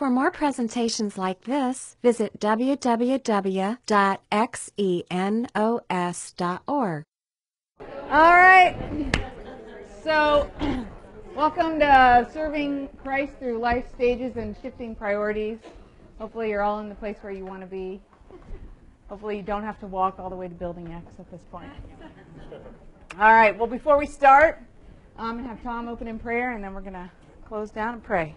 For more presentations like this, visit www.xenos.org. All right. So, welcome to Serving Christ Through Life Stages and Shifting Priorities. Hopefully you're all in the place where you want to be. Hopefully you don't have to walk all the way to Building X at this point. All right. Well, before we start, I'm going to have Tom open in prayer, and then we're going to close down and pray.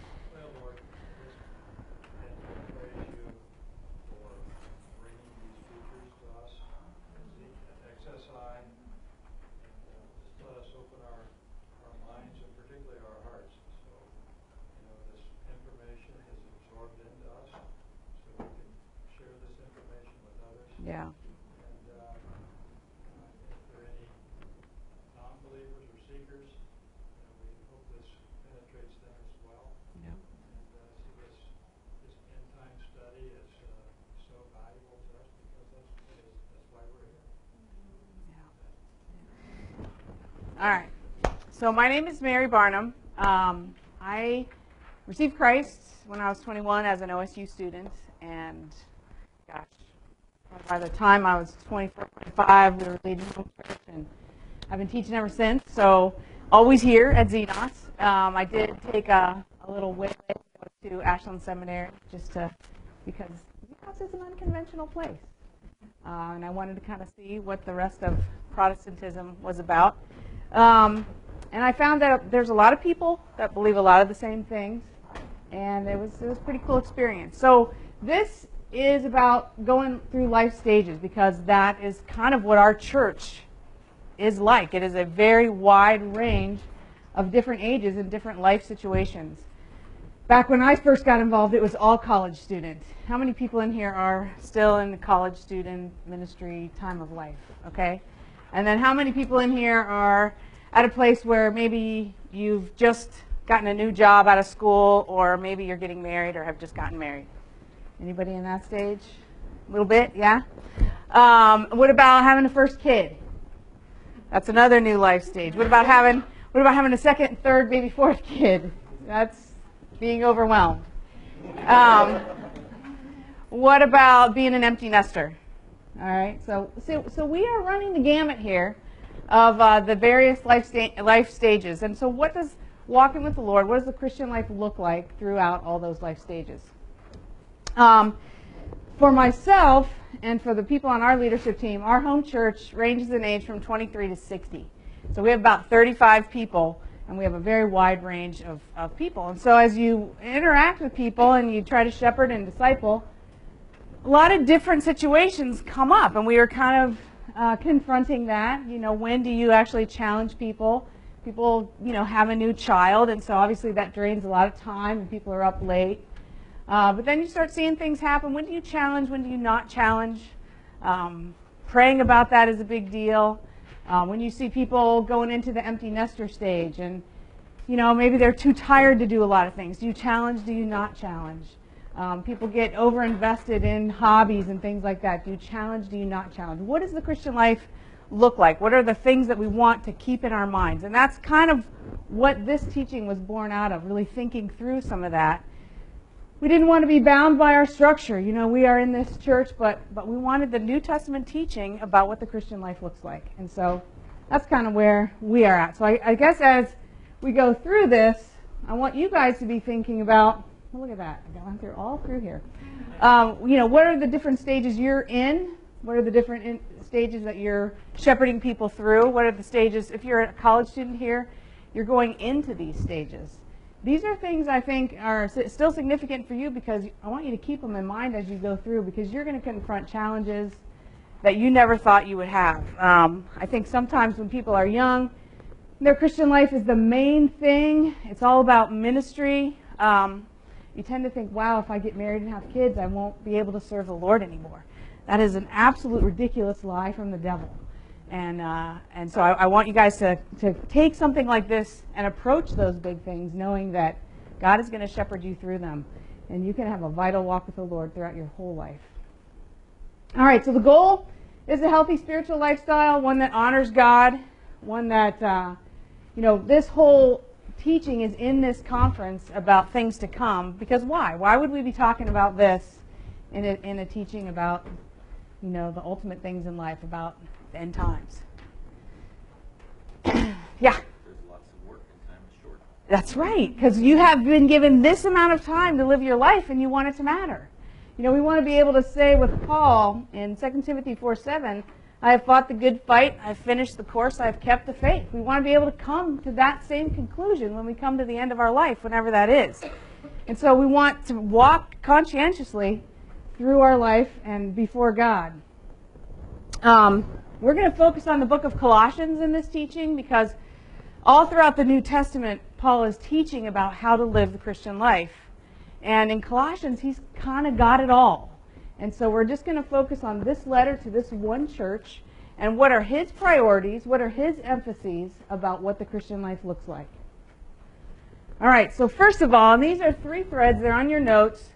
Yeah. And if there are any non-believers or seekers, we hope this penetrates them as well. Yeah. And see this end-time study is so valuable to us because that's why we're here. Yeah. All right. So my name is Mary Barnum. I received Christ when I was 21 as an OSU student, and gosh, by the time I was 24, 25, we were leading home church, and I've been teaching ever since. So always here at Xenos. I did take a little way to Ashland Seminary because Xenos is an unconventional place, and I wanted to kind of see what the rest of Protestantism was about. And I found that there's a lot of people that believe a lot of the same things, and it was a pretty cool experience. So this is about going through life stages because that is kind of what our church is like. It is a very wide range of different ages and different life situations. Back when I first got involved, it was all college students. How many people in here are still in the college student ministry time of life? Okay. And then how many people in here are at a place where maybe you've just gotten a new job out of school, or maybe you're getting married or have just gotten married? Anybody in that stage? A little bit, yeah? What about having a first kid? That's another new life stage. What about having a second, third, maybe fourth kid? That's being overwhelmed. What about being an empty nester? All right, so we are running the gamut here of the various life stages. And so what does walking with the Lord, what does the Christian life look like throughout all those life stages? For myself and for the people on our leadership team, our home church ranges in age from 23 to 60. So we have about 35 people, and we have a very wide range of people. And so as you interact with people and you try to shepherd and disciple, a lot of different situations come up, and we are kind of confronting that. You know, when do you actually challenge people? People, have a new child, and so obviously that drains a lot of time, and people are up late. But then you start seeing things happen. When do you challenge? When do you not challenge? Praying about that is a big deal. When you see people going into the empty nester stage and, maybe they're too tired to do a lot of things. Do you challenge? Do you not challenge? People get over-invested in hobbies and things like that. Do you challenge? Do you not challenge? What does the Christian life look like? What are the things that we want to keep in our minds? And that's kind of what this teaching was born out of, really thinking through some of that. We didn't want to be bound by our structure. We are in this church, but we wanted the New Testament teaching about what the Christian life looks like. And so that's kind of where we are at. So I guess as we go through this, I want you guys to be thinking about, look at that, I got through all through here. What are the different stages you're in? What are the different stages that you're shepherding people through? What are the stages, if you're a college student here, you're going into these stages. These are things I think are still significant for you because I want you to keep them in mind as you go through because you're going to confront challenges that you never thought you would have. I think sometimes when people are young, their Christian life is the main thing. It's all about ministry. You tend to think, wow, if I get married and have kids, I won't be able to serve the Lord anymore. That is an absolute ridiculous lie from the devil. And so I want you guys to take something like this and approach those big things knowing that God is going to shepherd you through them. And you can have a vital walk with the Lord throughout your whole life. All right, so the goal is a healthy spiritual lifestyle, one that honors God, one that, this whole teaching is in this conference about things to come. Because why? Why would we be talking about this in a teaching about, you know, the ultimate things in life, about the end times? Yeah. There's lots of work and time is short. That's right, because you have been given this amount of time to live your life and you want it to matter. You know, we want to be able to say with Paul in 2 Timothy 4:7, I have fought the good fight, I've finished the course, I've kept the faith. We want to be able to come to that same conclusion when we come to the end of our life, whenever that is. And so we want to walk conscientiously through our life and before God. We're going to focus on the book of Colossians in this teaching because all throughout the New Testament, Paul is teaching about how to live the Christian life. And in Colossians, he's kind of got it all. And so we're just going to focus on this letter to this one church and what are his priorities, what are his emphases about what the Christian life looks like. All right, so first of all, and these are 3 threads, they're on your notes,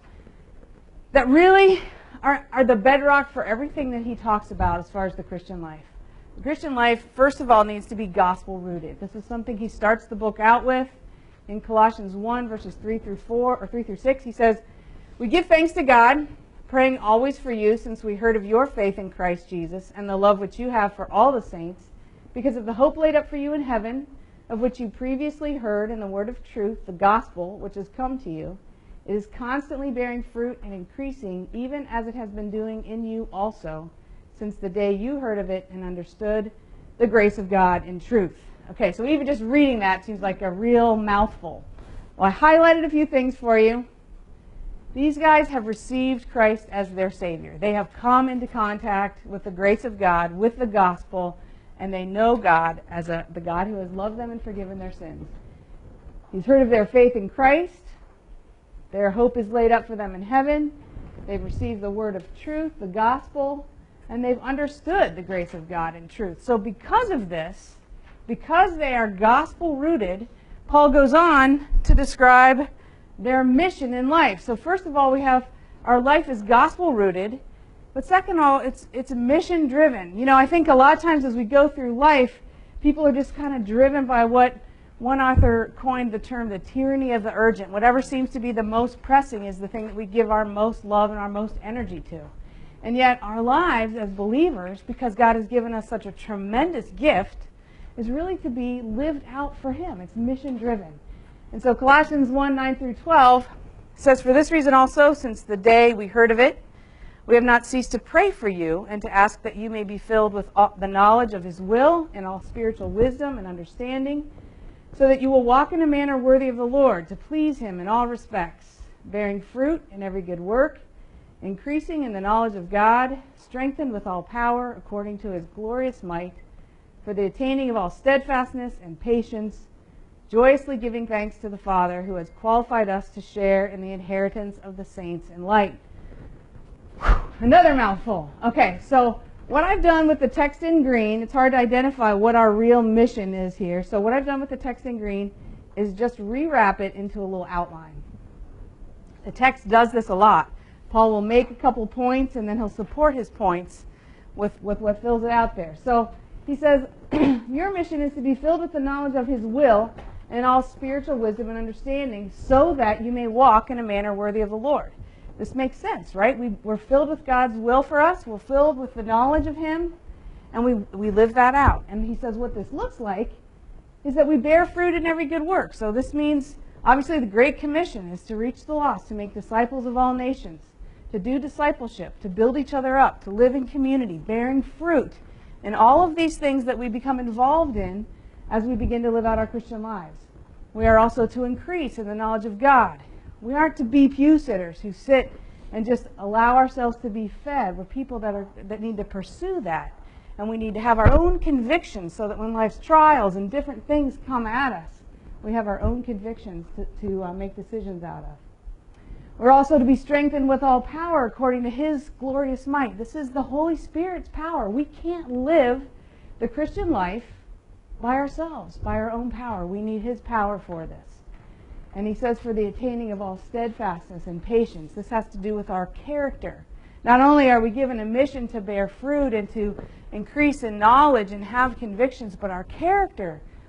that really are the bedrock for everything that he talks about as far as the Christian life. The Christian life, first of all, needs to be gospel-rooted. This is something he starts the book out with. In Colossians 1, verses 3 through 4, or 3 through 6, he says, we give thanks to God, praying always for you, since we heard of your faith in Christ Jesus and the love which you have for all the saints, because of the hope laid up for you in heaven, of which you previously heard in the word of truth, the gospel, which has come to you. It is constantly bearing fruit and increasing, even as it has been doing in you also, since the day you heard of it and understood the grace of God in truth. Okay, so even just reading that seems like a real mouthful. Well, I highlighted a few things for you. These guys have received Christ as their Savior. They have come into contact with the grace of God, with the gospel, and they know God as the God who has loved them and forgiven their sins. He's heard of their faith in Christ. Their hope is laid up for them in heaven. They've received the word of truth, the gospel, and they've understood the grace of God in truth. So because of this, because they are gospel-rooted, Paul goes on to describe their mission in life. So first of all, we have our life is gospel-rooted, but second of all, it's mission-driven. You know, I think a lot of times as we go through life, people are just kind of driven by what one author coined the term, the tyranny of the urgent. Whatever seems to be the most pressing is the thing that we give our most love and our most energy to. And yet our lives as believers, because God has given us such a tremendous gift, is really to be lived out for Him. It's mission-driven. And so Colossians 1, 9 through 12 says, for this reason also, since the day we heard of it, we have not ceased to pray for you and to ask that you may be filled with the knowledge of His will and all spiritual wisdom and understanding, so that you will walk in a manner worthy of the Lord, to please Him in all respects, bearing fruit in every good work, increasing in the knowledge of God, strengthened with all power according to His glorious might, for the attaining of all steadfastness and patience, joyously giving thanks to the Father who has qualified us to share in the inheritance of the saints in light. Another mouthful. Okay, so what I've done with the text in green, it's hard to identify what our real mission is here. So what I've done with the text in green is just rewrap it into a little outline. The text does this a lot. Paul will make a couple points and then he'll support his points with what fills it out there. So he says, your mission is to be filled with the knowledge of His will and all spiritual wisdom and understanding, so that you may walk in a manner worthy of the Lord. This makes sense, right? We're filled with God's will for us. We're filled with the knowledge of Him, and we live that out. And he says what this looks like is that we bear fruit in every good work. So this means, obviously, the Great Commission is to reach the lost, to make disciples of all nations, to do discipleship, to build each other up, to live in community, bearing fruit, and all of these things that we become involved in as we begin to live out our Christian lives. We are also to increase in the knowledge of God. We aren't to be pew sitters who sit and just allow ourselves to be fed. We're people that need to pursue that. And we need to have our own convictions so that when life's trials and different things come at us, we have our own convictions to make decisions out of. We're also to be strengthened with all power according to His glorious might. This is the Holy Spirit's power. We can't live the Christian life by ourselves, by our own power. We need His power for this. And he says, for the attaining of all steadfastness and patience. This has to do with our character. Not only are we given a mission to bear fruit and to increase in knowledge and have convictions, but our character.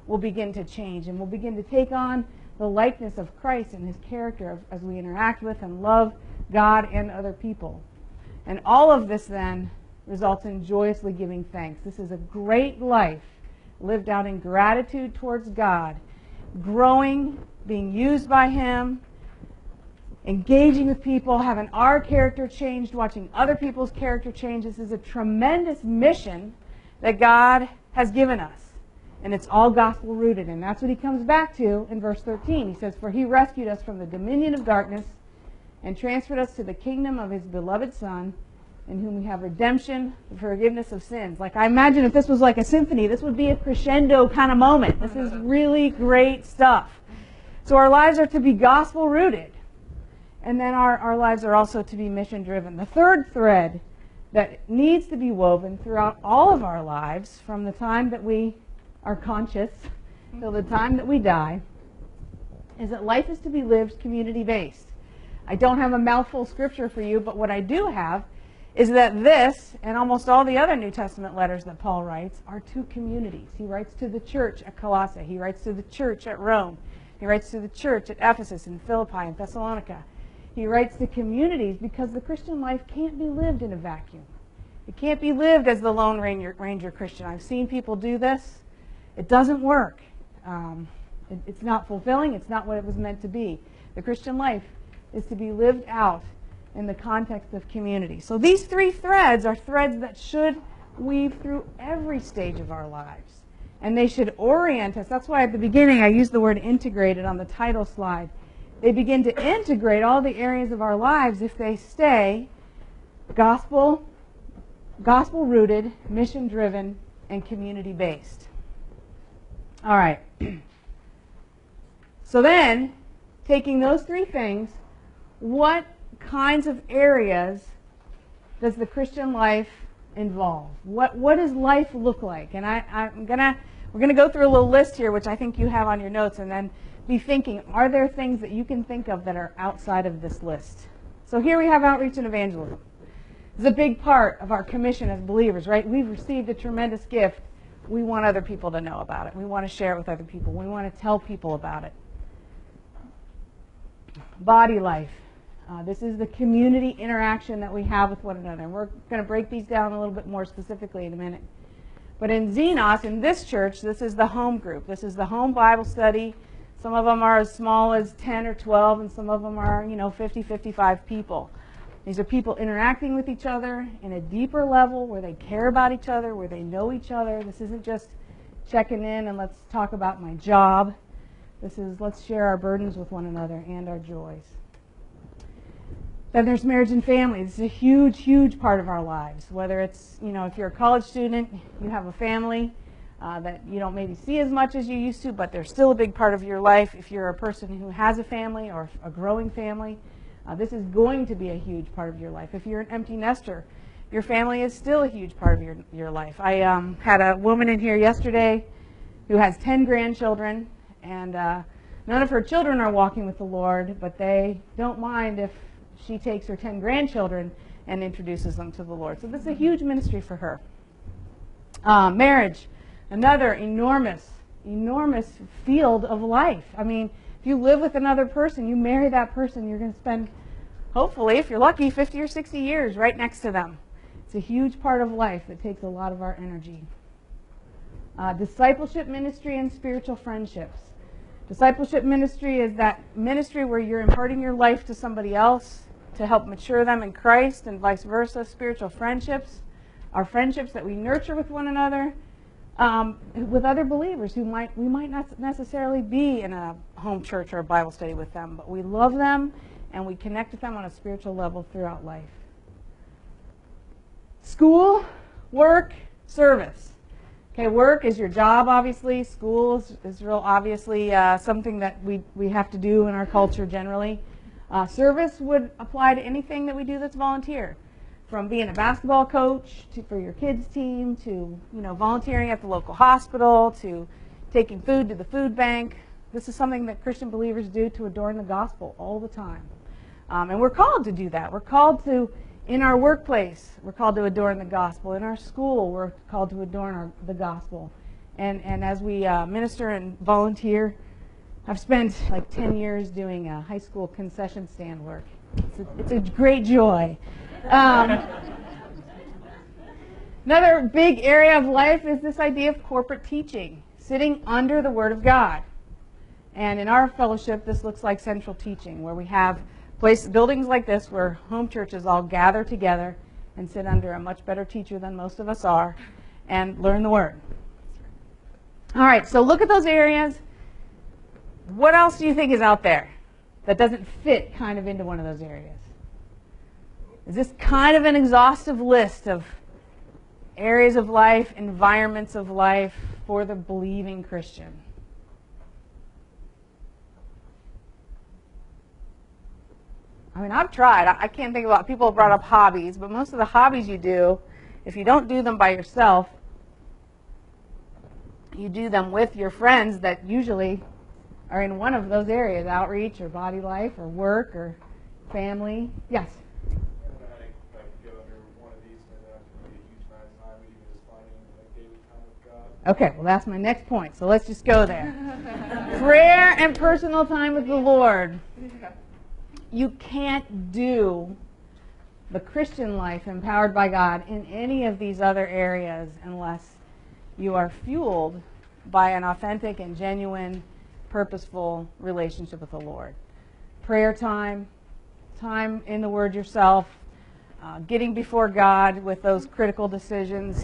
will begin to change, and we'll begin to take on the likeness of Christ and his character as we interact with and love God and other people. And all of this then results in joyously giving thanks. This is a great life lived out in gratitude towards God, growing, being used by him, engaging with people, having our character changed, watching other people's character change. This is a tremendous mission that God has given us. And it's all gospel rooted. And that's what he comes back to in verse 13. He says, "For he rescued us from the dominion of darkness and transferred us to the kingdom of his beloved Son, in whom we have redemption, the forgiveness of sins." Like, I imagine if this was like a symphony, this would be a crescendo kind of moment. This is really great stuff. So our lives are to be gospel rooted. And then our lives are also to be mission driven. The third thread that needs to be woven throughout all of our lives, from the time that we are conscious till the time that we die, is that life is to be lived community-based. I don't have a mouthful scripture for you, but what I do have is that this and almost all the other New Testament letters that Paul writes are to communities. He writes to the church at Colossae. He writes to the church at Rome. He writes to the church at Ephesus and Philippi and Thessalonica. He writes to communities because the Christian life can't be lived in a vacuum. It can't be lived as the Lone Ranger Christian. I've seen people do this. It doesn't work. It's not fulfilling. It's not what it was meant to be. The Christian life is to be lived out in the context of community. So these three threads are threads that should weave through every stage of our lives. And they should orient us. That's why at the beginning I used the word integrated on the title slide. They begin to integrate all the areas of our lives if they stay gospel-rooted, mission-driven, and community-based. All right. So then, taking those three things, what kinds of areas does the Christian life involve? What does life look like? And we're gonna go through a little list here, which I think you have on your notes, and then be thinking, are there things that you can think of that are outside of this list? So here we have outreach and evangelism. It's a big part of our commission as believers, right? We've received a tremendous gift. We want other people to know about it. We want to share it with other people. We want to tell people about it. Body life. This is the community interaction that we have with one another. And we're going to break these down a little bit more specifically in a minute. But in Xenos, in this church, this is the home group. This is the home Bible study. Some of them are as small as 10 or 12, and some of them are, 50, 55 people. These are people interacting with each other in a deeper level where they care about each other, where they know each other. This isn't just checking in and let's talk about my job. This is let's share our burdens with one another and our joys. Then there's marriage and family. This is a huge, huge part of our lives. Whether it's, if you're a college student, you have a family that you don't maybe see as much as you used to, but they're still a big part of your life. If you're a person who has a family or a growing family, this is going to be a huge part of your life. If you're an empty nester, your family is still a huge part of your life. I had a woman in here yesterday who has 10 grandchildren, and none of her children are walking with the Lord, but they don't mind if she takes her 10 grandchildren and introduces them to the Lord. So this is a huge ministry for her. Marriage, another enormous field of life. I mean, if you live with another person, you marry that person, you're going to spend, hopefully, if you're lucky, 50 or 60 years right next to them. It's a huge part of life that takes a lot of our energy. Discipleship ministry and spiritual friendships. Discipleship ministry is that ministry where you're imparting your life to somebody else to help mature them in Christ, and vice versa. Spiritual friendships are friendships that we nurture with one another, with other believers who we might not necessarily be in a home church or a Bible study with them, but we love them and we connect with them on a spiritual level throughout life. School, work, service. Okay, work is your job, obviously. School is real obviously something that we have to do in our culture generally. Service would apply to anything that we do that's volunteer. From being a basketball coach for your kids' team to volunteering at the local hospital to taking food to the food bank. This is something that Christian believers do to adorn the gospel all the time. And we're called to do that. We're called to, in our workplace, we're called to adorn the gospel. In our school, we're called to adorn the gospel. And as we minister and volunteer, I've spent like 10 years doing high school concession stand work. It's a great joy. Another big area of life is this idea of corporate teaching, sitting under the Word of God. And in our fellowship, this looks like central teaching, where we have buildings like this where home churches all gather together and sit under a much better teacher than most of us are and learn the Word. All right, so look at those areas. What else do you think is out there that doesn't fit kind of into one of those areas? Is this kind of an exhaustive list of areas of life, environments of life for the believing Christian? I mean, I've tried. I can't think of a lot. People have brought up hobbies, but most of the hobbies you do, if you don't do them by yourself, you do them with your friends that usually are in one of those areas, outreach or body life or work or family. Yes? I don't know how to go under one of these, and that would be a huge amount of time, even just finding like daily time with God. Okay, well, that's my next point, so let's just go there. Prayer and personal time with the Lord. You can't do the Christian life empowered by God in any of these other areas unless you are fueled by an authentic and genuine, purposeful relationship with the Lord. Prayer time, time in the Word yourself, getting before God with those critical decisions,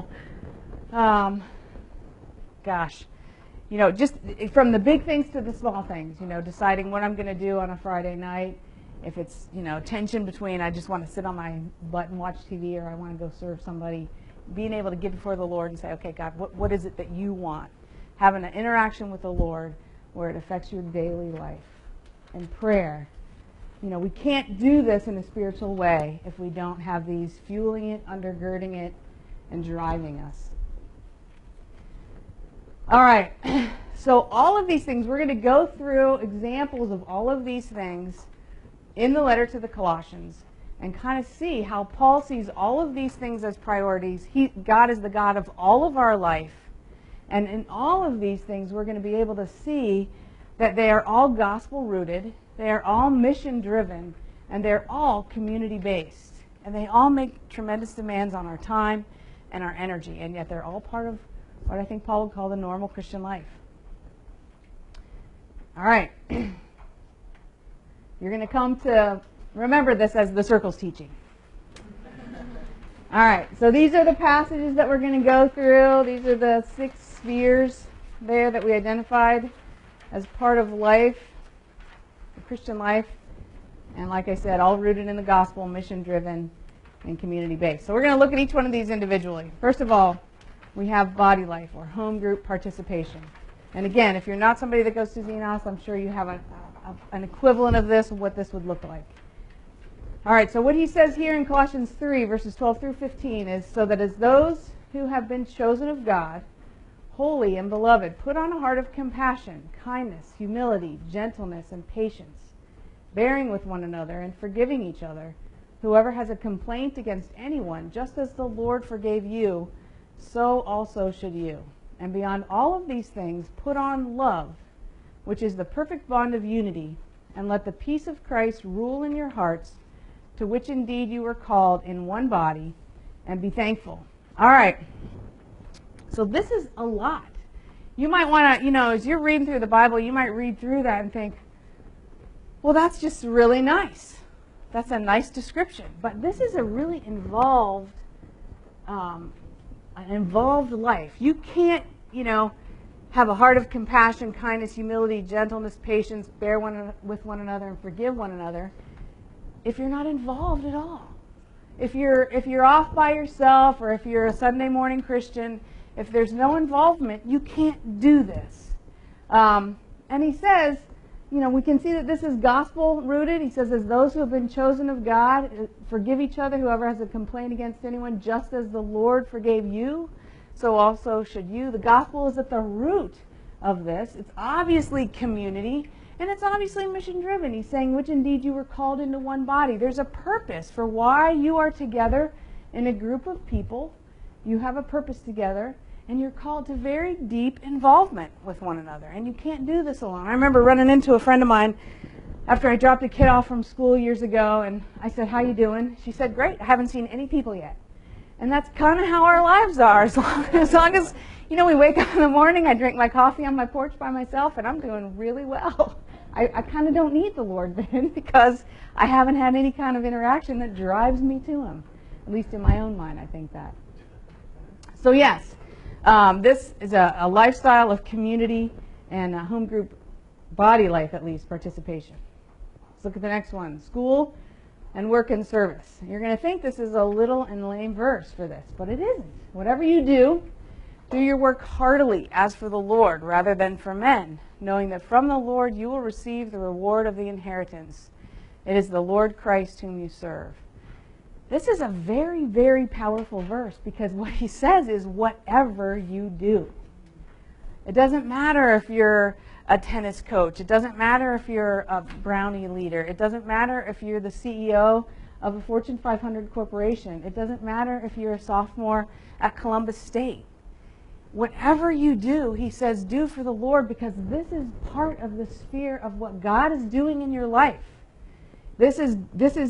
just from the big things to the small things, deciding what I'm going to do on a Friday night. If it's, tension between I just want to sit on my butt and watch TV or I want to go serve somebody, being able to get before the Lord and say, okay, God, what is it that you want? Having an interaction with the Lord where it affects your daily life. And prayer. We can't do this in a spiritual way if we don't have these fueling it, undergirding it, and driving us. All right, so all of these things, we're going to go through examples of all of these things in the letter to the Colossians and kind of see how Paul sees all of these things as priorities. God is the God of all of our life. And in all of these things, we're going to be able to see that they are all gospel-rooted, they are all mission-driven, and they're all community-based. And they all make tremendous demands on our time and our energy, and yet they're all part of what I think Paul would call the normal Christian life. All right. You're going to come to remember this as the circles teaching. All right, so these are the passages that we're going to go through. These are the 6 spheres there that we identified as part of life, the Christian life. And like I said, all rooted in the gospel, mission-driven, and community-based. So we're going to look at each one of these individually. First of all, we have body life or home group participation. And again, if you're not somebody that goes to Xenos, I'm sure you have an equivalent of this, of what this would look like. All right, so what he says here in Colossians 3, verses 12 through 15 is, so that as those who have been chosen of God, holy and beloved, put on a heart of compassion, kindness, humility, gentleness, and patience, bearing with one another and forgiving each other. Whoever has a complaint against anyone, just as the Lord forgave you, so also should you. And beyond all of these things, put on love, which is the perfect bond of unity, and let the peace of Christ rule in your hearts, to which indeed you were called in one body, and be thankful. All right. So this is a lot. You might want to, as you're reading through the Bible, you might read through that and think, well, that's just really nice. That's a nice description. But this is a really involved life. You can't, have a heart of compassion, kindness, humility, gentleness, patience, bear with one another, and forgive one another if you're not involved at all. If you're off by yourself, or if you're a Sunday morning Christian, if there's no involvement, you can't do this. And he says, we can see that this is gospel rooted. He says, as those who have been chosen of God, forgive each other, whoever has a complaint against anyone, just as the Lord forgave you, so also should you. The gospel is at the root of this. It's obviously community, and it's obviously mission-driven. He's saying, which indeed you were called into one body. There's a purpose for why you are together in a group of people. You have a purpose together, And you're called to very deep involvement with one another. And you can't do this alone. I remember running into a friend of mine after I dropped a kid off from school years ago, and I said, "How you doing?" She said, "Great. I haven't seen any people yet." And that's kind of how our lives are. As long as, we wake up in the morning, I drink my coffee on my porch by myself, and I'm doing really well. I kind of don't need the Lord then, because I haven't had any kind of interaction that drives me to Him. At least in my own mind, I think that. So yes, this is a lifestyle of community and a home group body life, at least, participation. Let's look at the next one. School and work and service. You're going to think this is a little and lame verse for this, but it isn't. Whatever you do, do your work heartily as for the Lord rather than for men, knowing that from the Lord you will receive the reward of the inheritance. It is the Lord Christ whom you serve. This is a very, very powerful verse, because what he says is whatever you do. It doesn't matter if you're a tennis coach. It doesn't matter if you're a brownie leader. It doesn't matter if you're the CEO of a Fortune 500 corporation. It doesn't matter if you're a sophomore at Columbus State. Whatever you do, he says, do for the Lord, because this is part of the sphere of what God is doing in your life. This is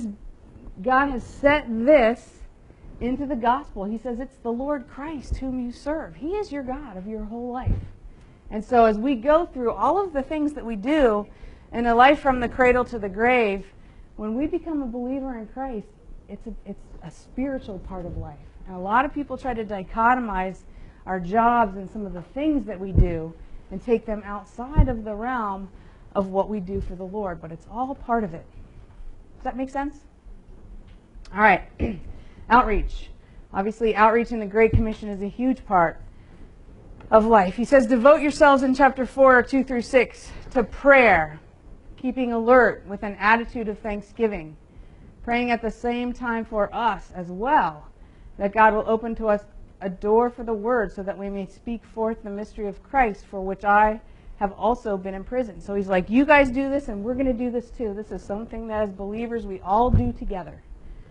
God has set this into the gospel. He says it's the Lord Christ whom you serve. He is your God of your whole life. And so as we go through all of the things that we do in a life from the cradle to the grave, when we become a believer in Christ, it's a spiritual part of life. And a lot of people try to dichotomize our jobs and some of the things that we do and take them outside of the realm of what we do for the Lord. But it's all part of it. Does that make sense? All right. Outreach. Obviously, outreach in the Great Commission is a huge part of life. He says, devote yourselves in chapter 4, 2 through 6, to prayer, keeping alert with an attitude of thanksgiving, praying at the same time for us as well, that God will open to us a door for the word so that we may speak forth the mystery of Christ, for which I have also been imprisoned. So he's like, you guys do this and we're going to do this too. This is something that as believers we all do together.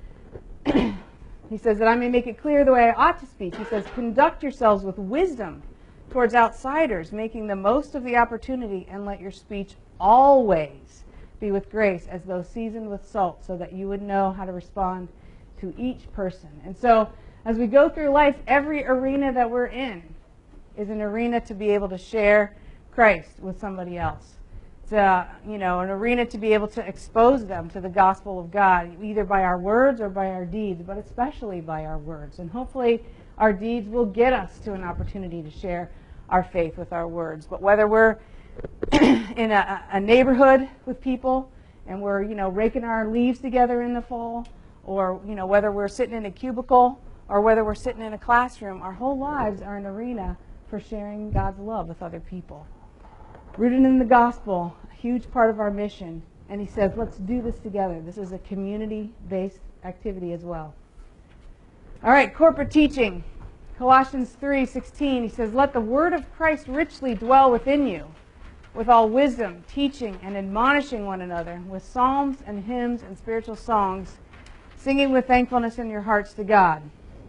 He says that I may make it clear the way I ought to speak. He says, conduct yourselves with wisdom towards outsiders, making the most of the opportunity, and let your speech always be with grace, as though seasoned with salt, so that you would know how to respond to each person. And so as we go through life, every arena that we're in is an arena to be able to share Christ with somebody else. It's an arena to be able to expose them to the gospel of God, either by our words or by our deeds, but especially by our words. And hopefully our deeds will get us to an opportunity to share our faith with our words. But whether we're in a neighborhood with people and we're, raking our leaves together in the fall, or, whether we're sitting in a cubicle or whether we're sitting in a classroom, our whole lives are an arena for sharing God's love with other people. Rooted in the gospel, a huge part of our mission. And he says, let's do this together. This is a community-based activity as well. All right, corporate teaching. Colossians 3:16, he says, let the word of Christ richly dwell within you, with all wisdom, teaching and admonishing one another, with psalms and hymns and spiritual songs, singing with thankfulness in your hearts to God.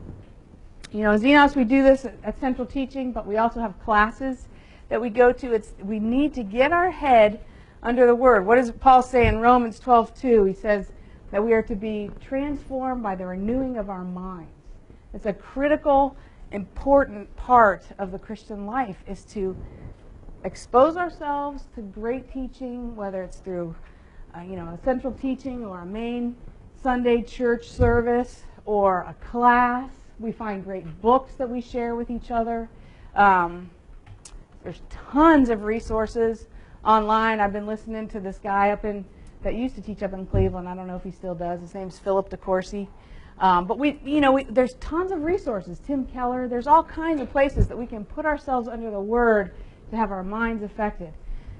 As Xenos, we do this at Central Teaching, but we also have classes that we go to. We need to get our head under the Word. What does Paul say in Romans 12:2? He says that we are to be transformed by the renewing of our minds. It's a critical, important part of the Christian life, is to expose ourselves to great teaching, whether it's through a Central Teaching or a main Sunday church service or a class. We find great books that we share with each other. There's tons of resources online. I've been listening to this guy that used to teach up in Cleveland. I don't know if he still does. His name's Philip DeCourcy. But there's tons of resources. Tim Keller. There's all kinds of places that we can put ourselves under the Word to have our minds affected.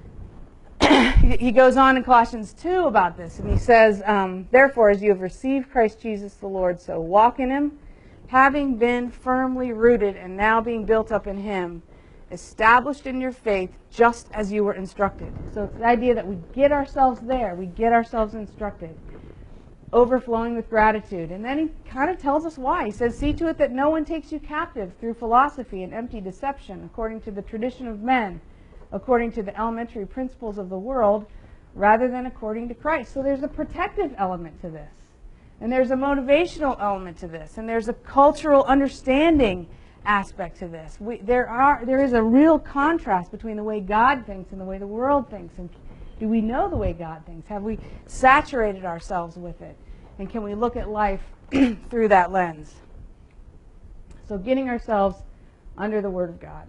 He goes on in Colossians 2 about this, and he says, therefore, as you have received Christ Jesus the Lord, so walk in him, having been firmly rooted and now being built up in him, established in your faith just as you were instructed. So it's the idea that we get ourselves there, we get ourselves instructed. overflowing with gratitude. And then he kind of tells us why. He says, see to it that no one takes you captive through philosophy and empty deception, according to the tradition of men, according to the elementary principles of the world, rather than according to Christ. So there's a protective element to this. And there's a motivational element to this. And there's a cultural understanding aspect to this. There is a real contrast between the way God thinks and the way the world thinks. And do we know the way God thinks? Have we saturated ourselves with it? And can we look at life through that lens? So getting ourselves under the Word of God.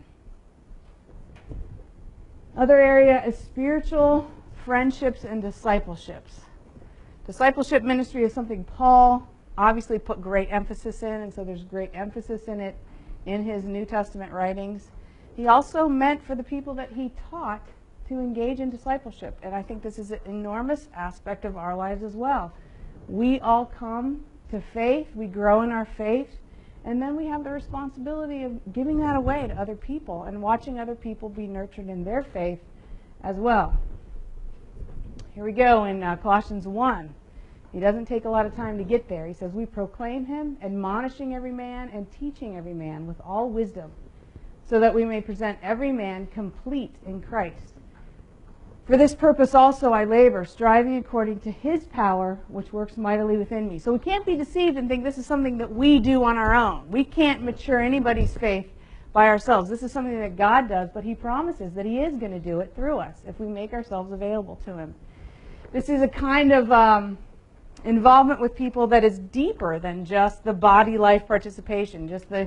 Other area is spiritual friendships and discipleships. Discipleship ministry is something Paul obviously put great emphasis in, and so there's great emphasis in it in his New Testament writings. He also meant for the people that he taught to engage in discipleship, and I think this is an enormous aspect of our lives as well. We all come to faith, we grow in our faith, and then we have the responsibility of giving that away to other people and watching other people be nurtured in their faith as well. Here we go in Colossians 1. He doesn't take a lot of time to get there. He says, we proclaim him, admonishing every man and teaching every man with all wisdom, so that we may present every man complete in Christ. For this purpose also I labor, striving according to his power, which works mightily within me. So we can't be deceived and think this is something that we do on our own. We can't mature anybody's faith by ourselves. This is something that God does, but he promises that he is going to do it through us if we make ourselves available to him. This is a kind of involvement with people that is deeper than just the body life participation, just the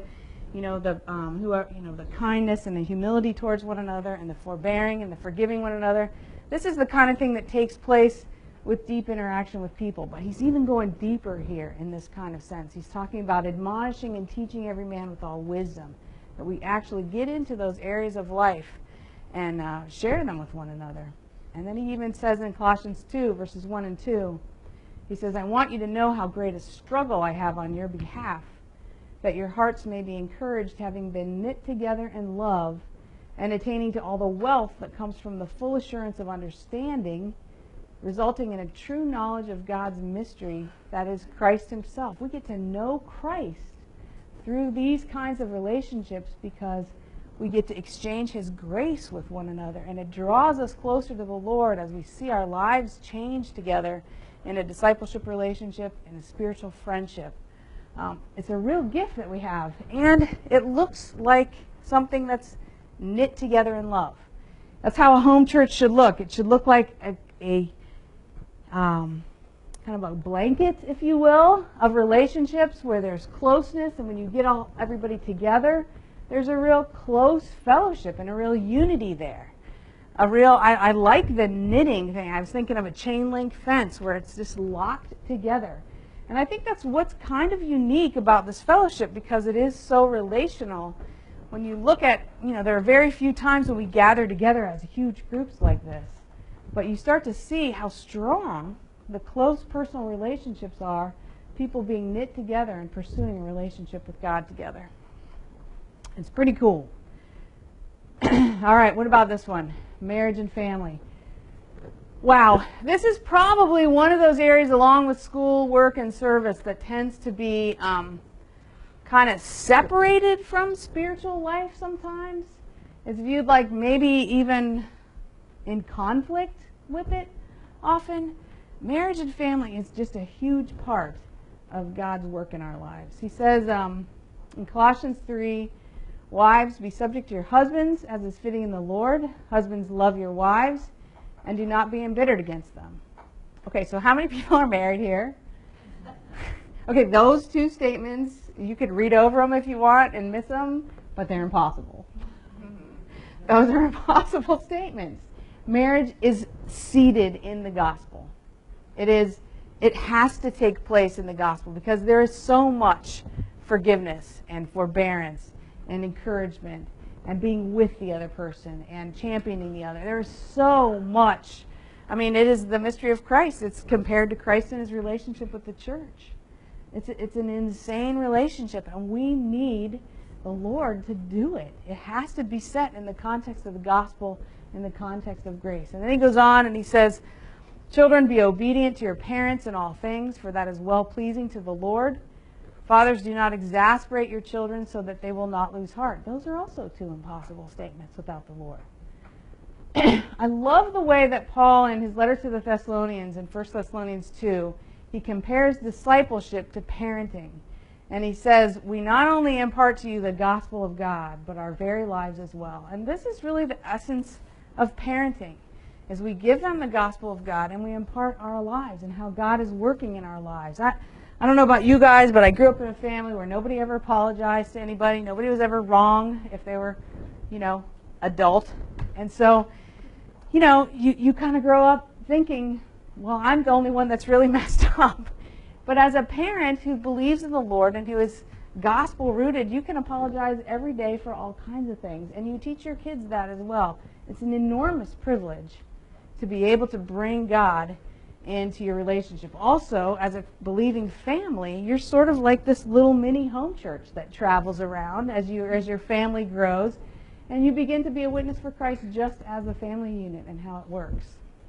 kindness and the humility towards one another and the forbearing and the forgiving one another. This is the kind of thing that takes place with deep interaction with people. But he's even going deeper here in this kind of sense. He's talking about admonishing and teaching every man with all wisdom, that we actually get into those areas of life and share them with one another. And then he even says in Colossians 2, verses 1 and 2, he says, I want you to know how great a struggle I have on your behalf, that your hearts may be encouraged, having been knit together in love, and attaining to all the wealth that comes from the full assurance of understanding, resulting in a true knowledge of God's mystery, that is Christ himself. We get to know Christ through these kinds of relationships because we get to exchange his grace with one another, and it draws us closer to the Lord as we see our lives change together in a discipleship relationship, in a spiritual friendship. It's a real gift that we have, and it looks like something that's knit together in love. That's how a home church should look. It should look like a kind of a blanket, if you will, of relationships where there's closeness, and when you get everybody together, there's a real close fellowship and a real unity there. I like the knitting thing. I was thinking of a chain link fence where it's just locked together. And I think that's what's kind of unique about this fellowship, because it is so relational. When you look at, there are very few times when we gather together as huge groups like this. But you start to see how strong the close personal relationships are, people being knit together and pursuing a relationship with God together. It's pretty cool. All right, what about this one? Marriage and family. Wow, this is probably one of those areas, along with school, work, and service, that tends to be kind of separated from spiritual life sometimes. It's viewed like maybe even in conflict with it often. Marriage and family is just a huge part of God's work in our lives. He says in Colossians 3, wives, be subject to your husbands, as is fitting in the Lord. Husbands, love your wives, and do not be embittered against them. Okay, so how many people are married here? Okay, those two statements, you could read over them if you want and miss them, but they're impossible. Those are impossible statements. Marriage is seated in the gospel. It has to take place in the gospel, because there is so much forgiveness and forbearance and encouragement and being with the other person and championing the other. There is so much. I mean, it is the mystery of Christ. It's compared to Christ and his relationship with the church. It's an insane relationship, and we need the Lord to do it. It has to be set in the context of the gospel, in the context of grace. And then he goes on and he says, Children, be obedient to your parents in all things, for that is well-pleasing to the Lord. Fathers, do not exasperate your children so that they will not lose heart. Those are also two impossible statements without the Lord. I love the way that Paul, in his letter to the Thessalonians in 1 Thessalonians 2, he compares discipleship to parenting. And he says, we not only impart to you the gospel of God, but our very lives as well. And this is really the essence of parenting, is we give them the gospel of God and we impart our lives and how God is working in our lives. I don't know about you guys, but I grew up in a family where nobody ever apologized to anybody. Nobody was ever wrong if they were, adult. And so, you kind of grow up thinking, well, I'm the only one that's really messed up. But as a parent who believes in the Lord and who is gospel-rooted, you can apologize every day for all kinds of things. And you teach your kids that as well. It's an enormous privilege to be able to bring God into your relationship. Also, as a believing family, you're sort of like this little mini home church that travels around as your family grows. And you begin to be a witness for Christ just as a family unit and how it works.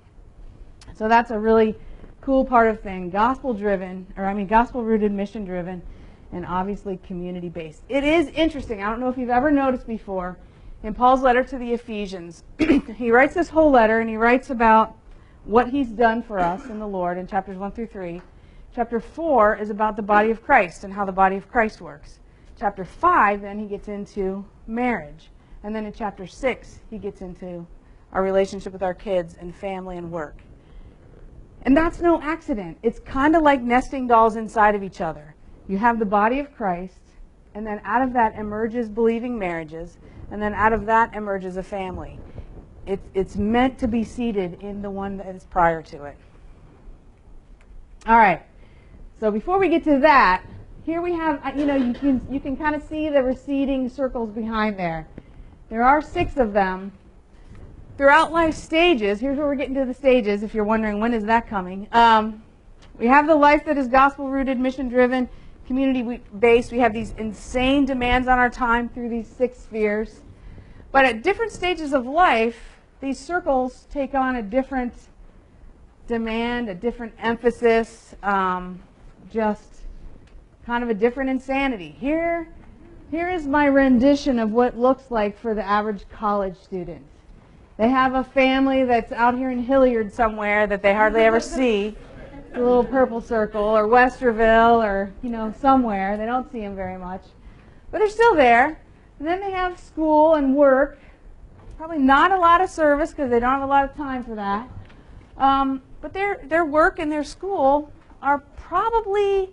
So that's a really cool part of thing. Gospel-rooted, mission-driven, and obviously community-based. It is interesting. I don't know if you've ever noticed before, in Paul's letter to the Ephesians, he writes this whole letter and he writes about what he's done for us in the Lord in chapters 1 through 3. Chapter 4 is about the body of Christ and how the body of Christ works. Chapter 5, then he gets into marriage. And then in chapter 6, he gets into our relationship with our kids and family and work. And that's no accident. It's kind of like nesting dolls inside of each other. You have the body of Christ, and then out of that emerges believing marriages, and then out of that emerges a family. It's meant to be seated in the one that is prior to it. All right. So before we get to that, here we have, you can kind of see the receding circles behind there. There are 6 of them. Throughout life stages, here's where we're getting to the stages, if you're wondering when is that coming. We have the life that is gospel-rooted, mission-driven, community-based. We have these insane demands on our time through these 6 spheres. But at different stages of life, these circles take on a different demand, a different emphasis, just kind of a different insanity. Here is my rendition of what it looks like for the average college student. They have a family that's out here in Hilliard somewhere that they hardly ever see, the little purple circle, or Westerville, or, somewhere. They don't see them very much. But they're still there. And then they have school and work. Probably not a lot of service because they don't have a lot of time for that. But their work and their school are probably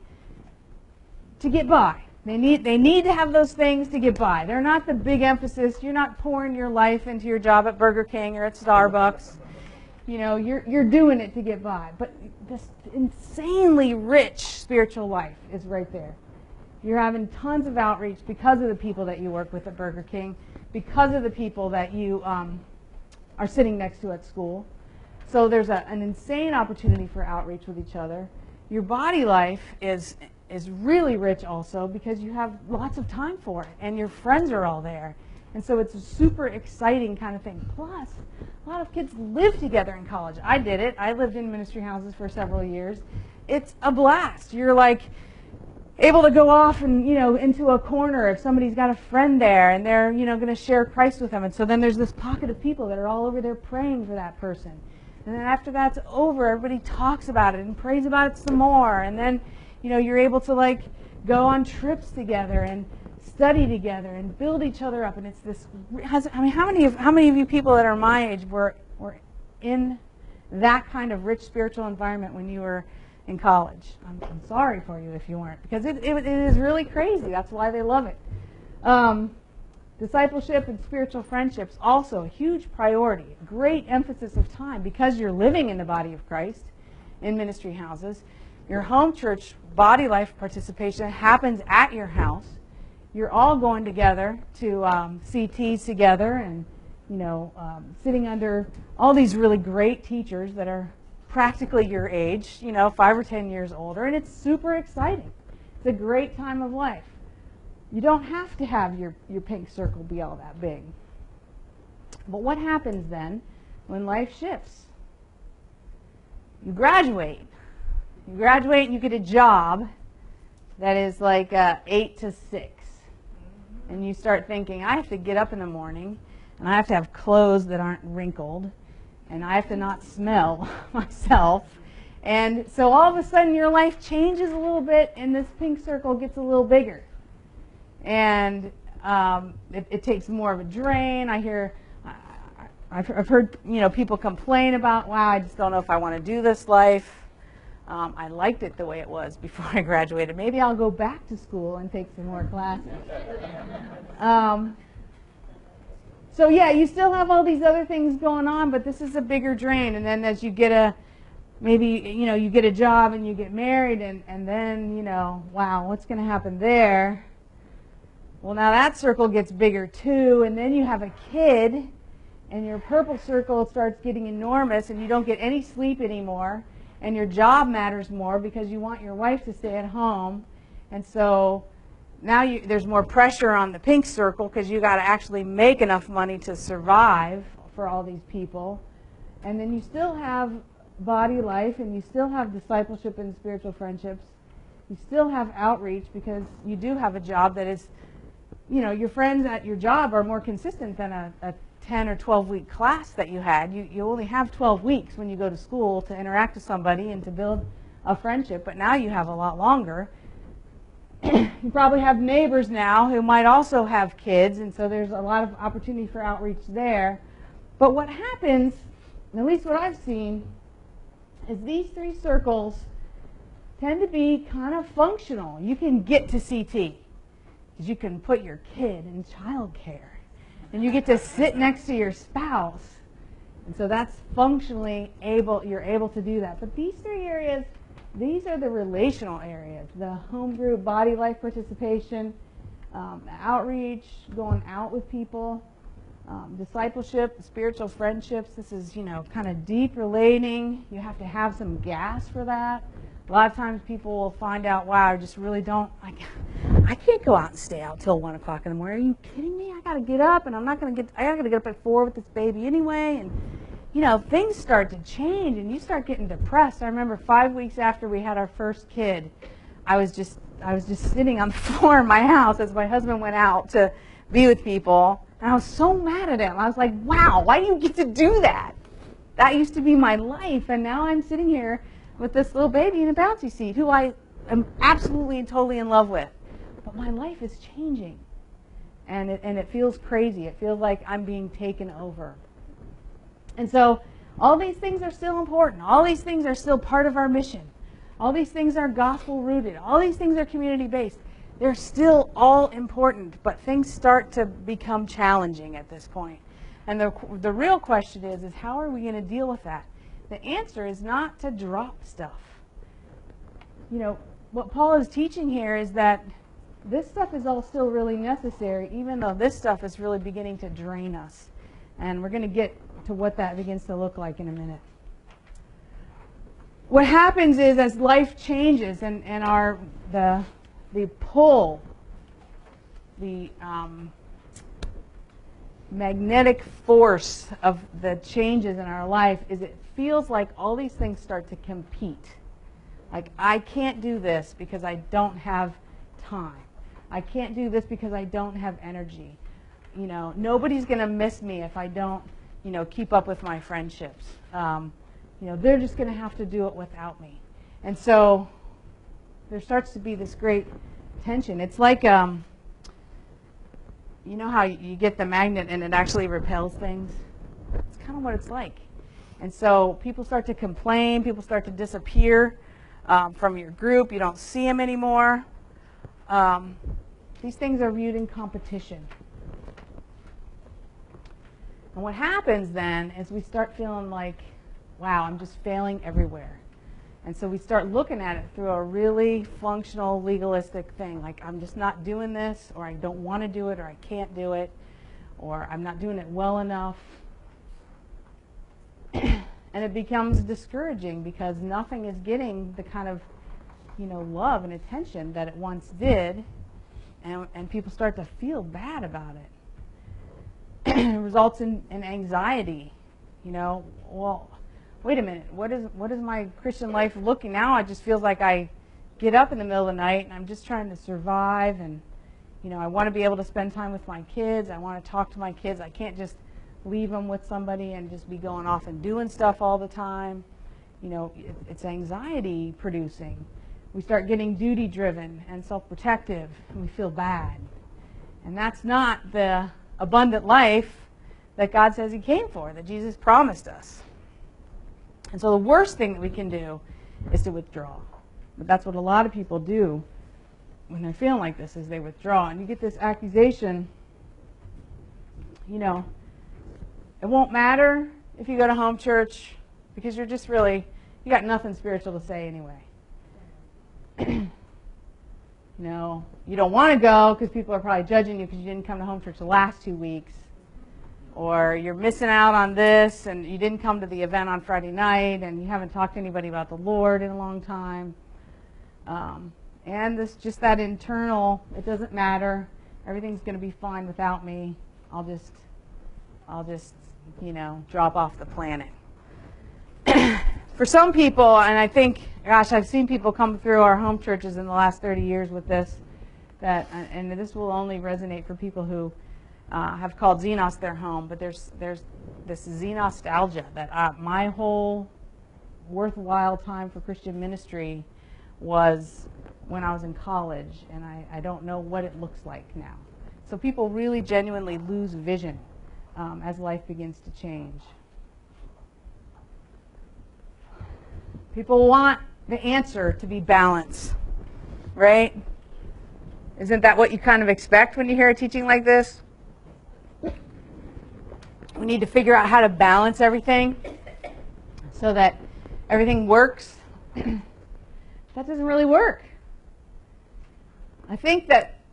to get by. They need to have those things to get by. They're not the big emphasis. You're not pouring your life into your job at Burger King or at Starbucks. You're doing it to get by. But this insanely rich spiritual life is right there. You're having tons of outreach because of the people that you work with at Burger King, because of the people that you are sitting next to at school. So there's an insane opportunity for outreach with each other. Your body life is really rich also because you have lots of time for it and your friends are all there. And so it's a super exciting kind of thing. Plus, a lot of kids live together in college. I did it. I lived in ministry houses for several years. It's a blast. You're like able to go off and, into a corner if somebody's got a friend there and they're, going to share Christ with them. And so then there's this pocket of people that are all over there praying for that person. And then after that's over, everybody talks about it and prays about it some more. And then you're able to go on trips together and study together and build each other up. And it's this. How many of you people that are my age were in that kind of rich spiritual environment when you were in college? I'm sorry for you if you weren't, because it is really crazy. That's why they love it. Discipleship and spiritual friendships also a huge priority. Great emphasis of time because you're living in the body of Christ in ministry houses. Your home church body life participation happens at your house. You're all going together to CTs together and, sitting under all these really great teachers that are practically your age, 5 or 10 years older, and it's super exciting. It's a great time of life. You don't have to have your pink circle be all that big. But what happens then when life shifts? You graduate. You graduate and you get a job that is like 8 to 6. And you start thinking, I have to get up in the morning, and I have to have clothes that aren't wrinkled, and I have to not smell myself. And so all of a sudden your life changes a little bit, and this pink circle gets a little bigger. And it takes more of a drain. I've heard people complain about, wow, I just don't know if I want to do this life. I liked it the way it was before I graduated. Maybe I'll go back to school and take some more classes. So yeah, you still have all these other things going on, but this is a bigger drain. And then as you get you get a job and you get married, and then, wow, what's going to happen there? Well, now that circle gets bigger too, and then you have a kid, and your purple circle starts getting enormous, and you don't get any sleep anymore. And your job matters more because you want your wife to stay at home. And so now there's more pressure on the pink circle because you got to actually make enough money to survive for all these people. And then you still have body life, and you still have discipleship and spiritual friendships. You still have outreach because you do have a job that is, your friends at your job are more consistent than a 10 or 12 week class that you had. You only have 12 weeks when you go to school to interact with somebody and to build a friendship, but now you have a lot longer. You probably have neighbors now who might also have kids, and so there's a lot of opportunity for outreach there. But what happens, at least what I've seen, is these 3 circles tend to be kind of functional. You can get to CT because you can put your kid in childcare. And you get to sit next to your spouse. And so that's functionally you're able to do that. But these 3 areas, these are the relational areas. The home group, body life participation, outreach, going out with people, discipleship, spiritual friendships. This is, kind of deep relating. You have to have some gas for that. A lot of times people will find out, wow, I just really don't, I can't go out and stay out till 1 o'clock in the morning. Are you kidding me? I got to get up, and I got to get up at 4 with this baby anyway. And, things start to change, and you start getting depressed. I remember 5 weeks after we had our first kid, I was just sitting on the floor in my house as my husband went out to be with people, and I was so mad at him. I was like, wow, why do you get to do that? That used to be my life, and now I'm sitting here with this little baby in a bouncy seat who I am absolutely and totally in love with. But my life is changing, and it feels crazy. It feels like I'm being taken over. And so all these things are still important. All these things are still part of our mission. All these things are gospel rooted. All these things are community based. They're still all important, but things start to become challenging at this point. And the real question is how are we going to deal with that? The answer is not to drop stuff. What Paul is teaching here is that this stuff is all still really necessary, even though this stuff is really beginning to drain us. And we're going to get to what that begins to look like in a minute. What happens is as life changes and the pull, the magnetic force of the changes in our life is it feels like all these things start to compete. Like, I can't do this because I don't have time. I can't do this because I don't have energy. Nobody's going to miss me if I don't, keep up with my friendships. They're just going to have to do it without me. And so there starts to be this great tension. It's like, how you get the magnet and it actually repels things? It's kind of what it's like. And so people start to complain. People start to disappear from your group. You don't see them anymore. These things are viewed in competition. And what happens then is we start feeling like, wow, I'm just failing everywhere. And so we start looking at it through a really functional, legalistic thing. Like, I'm just not doing this, or I don't want to do it, or I can't do it, or I'm not doing it well enough. And it becomes discouraging because nothing is getting the kind of, love and attention that it once did. And people start to feel bad about it. It results in anxiety. Well, wait a minute, what is my Christian life looking now? It just feels like I get up in the middle of the night and I'm just trying to survive, and I want to be able to spend time with my kids. I want to talk to my kids. I can't just leave them with somebody and just be going off and doing stuff all the time. It's anxiety producing. We start getting duty driven and self-protective, and we feel bad. And that's not the abundant life that God says he came for, that Jesus promised us. And so the worst thing that we can do is to withdraw. But that's what a lot of people do when they're feeling like this, is they withdraw. And you get this accusation, it won't matter if you go to home church because you got nothing spiritual to say anyway. No, you don't want to go because people are probably judging you because you didn't come to home church the last 2 weeks. Or you're missing out on this and you didn't come to the event on Friday night and you haven't talked to anybody about the Lord in a long time. And just that internal, it doesn't matter. Everything's going to be fine without me. I'll just drop off the planet. For some people, and I think, gosh, I've seen people come through our home churches in the last 30 years with this, and this will only resonate for people who have called Xenos their home, but there's this Xenostalgia that my whole worthwhile time for Christian ministry was when I was in college, and I don't know what it looks like now. So people really genuinely lose vision as life begins to change. People want the answer to be balance, right? Isn't that what you kind of expect when you hear a teaching like this? We need to figure out how to balance everything so that everything works. That doesn't really work. I think that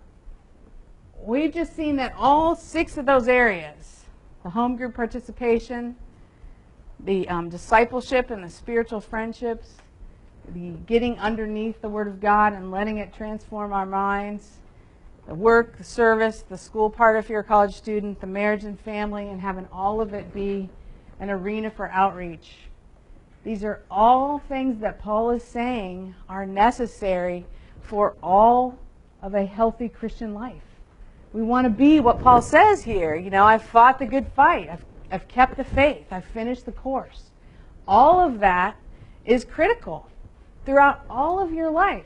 we've just seen that all 6 of those areas, the home group participation, the discipleship and the spiritual friendships, the getting underneath the Word of God and letting it transform our minds, the work, the service, the school part if you're a college student, the marriage and family, and having all of it be an arena for outreach. These are all things that Paul is saying are necessary for all of a healthy Christian life. We want to be what Paul says here. I've fought the good fight. I've kept the faith. I've finished the course. All of that is critical throughout all of your life.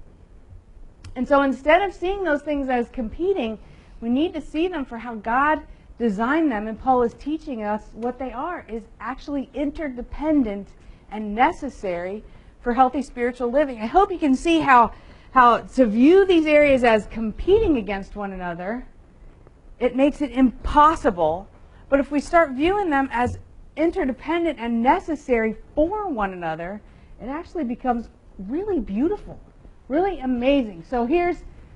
And so instead of seeing those things as competing, we need to see them for how God designed them. And Paul is teaching us what they are, is actually interdependent and necessary for healthy spiritual living. I hope you can see how to view these areas as competing against one another, it makes it impossible. But if we start viewing them as interdependent and necessary for one another, it actually becomes really beautiful, really amazing. So here's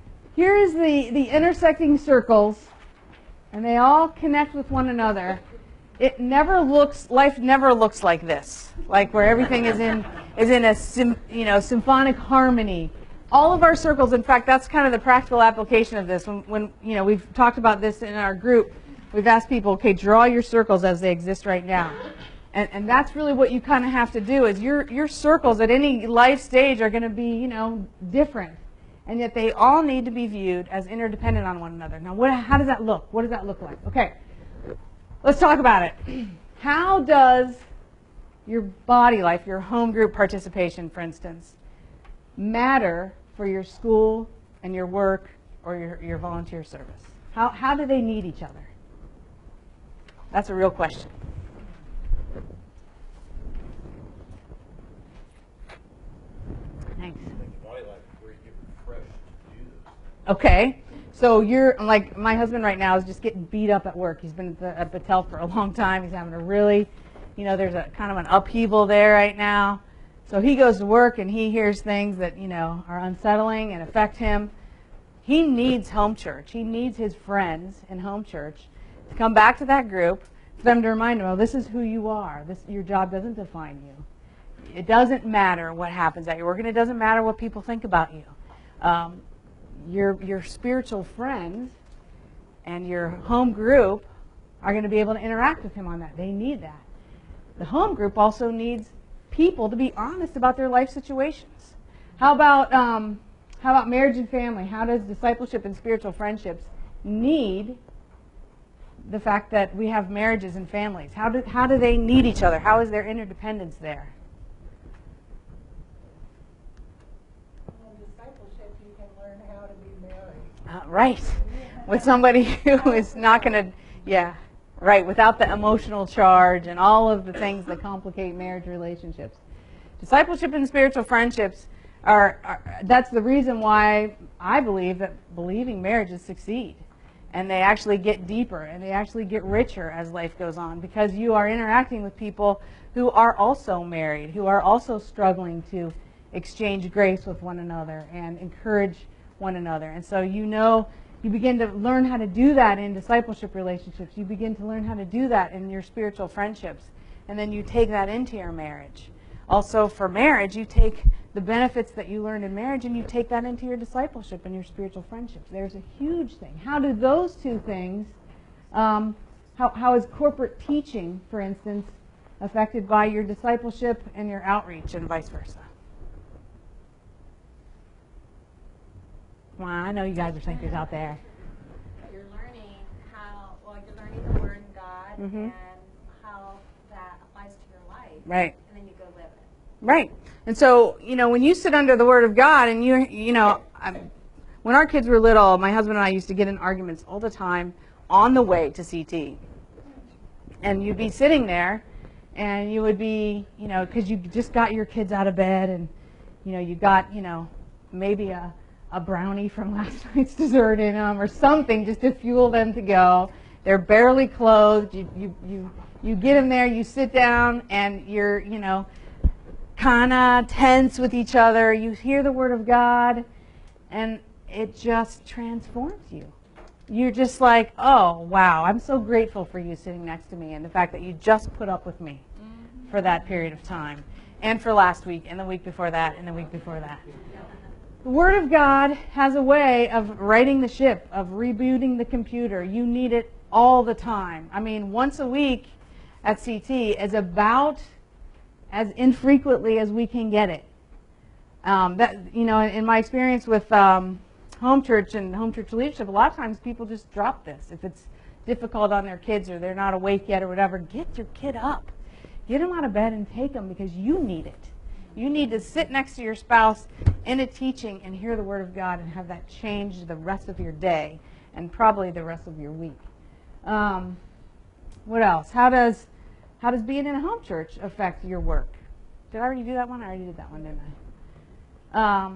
the intersecting circles, and they all connect with one another. Life never looks like this, like where everything is in a symphonic harmony. All of our circles, in fact, that's kind of the practical application of this. When we've talked about this in our group, we've asked people, okay, draw your circles as they exist right now. And that's really what you kind of have to do, is your circles at any life stage are going to be, different. And yet they all need to be viewed as interdependent on one another. Now, how does that look? What does that look like? Okay, let's talk about it. How does your body life, your home group participation, for instance, matter for your school and your work or your volunteer service? How do they need each other? That's a real question. Thanks. Okay, so you're like, my husband right now is just getting beat up at work. He's been at Battelle for a long time. He's having a really, there's a kind of an upheaval there right now. So he goes to work and he hears things that, are unsettling and affect him. He needs home church. He needs his friends in home church to come back to that group, for them to remind him, this is who you are. Your job doesn't define you. It doesn't matter what happens at your work, and it doesn't matter what people think about you. Your spiritual friends and your home group are going to be able to interact with him on that. They need that. the home group also needs people to be honest about their life situations. How about marriage and family? How does discipleship and spiritual friendships need the fact that we have marriages and families? How do they need each other? How is their interdependence there? In discipleship, you can learn how to be married. Right. With somebody who is not going to, right, without the emotional charge and all of the things that complicate marriage relationships. Discipleship and spiritual friendships that's the reason why I believe that believing marriages succeed. And they actually get deeper and they actually get richer as life goes on, because you are interacting with people who are also married, who are also struggling to exchange grace with one another and encourage one another. And so you begin to learn how to do that in discipleship relationships. You begin to learn how to do that in your spiritual friendships. And then you take that into your marriage. Also for marriage, you take the benefits that you learned in marriage and you take that into your discipleship and your spiritual friendships. There's a huge thing. How do those two things, how is corporate teaching, for instance, affected by your discipleship and your outreach and vice versa? Well, I know you guys are thinkers out there. You're learning you're learning the Word of God and how that applies to your life. Right. And then you go live it. Right. And so, when you sit under the Word of God and when our kids were little, my husband and I used to get in arguments all the time on the way to CT. And you'd be sitting there and you would be, because you just got your kids out of bed and, you got, maybe a brownie from last night's dessert in them or something just to fuel them to go. They're barely clothed. You get them there, you sit down and you're, kind of tense with each other. You hear the Word of God, and it just transforms you. You're just like, oh, wow, I'm so grateful for you sitting next to me and the fact that you just put up with me for that period of time, and for last week, and the week before that, and the week before that. The Word of God has a way of righting the ship, of rebooting the computer. You need it all the time. I mean, once a week at CT is about as infrequently as we can get it. In my experience with home church and home church leadership, a lot of times people just drop this. If it's difficult on their kids or they're not awake yet or whatever, get your kid up. Get them out of bed and take them, because you need it. You need to sit next to your spouse in a teaching and hear the Word of God and have that change the rest of your day and probably the rest of your week. What else? How does being in a home church affect your work? Did I already do that one? I already did that one, didn't I?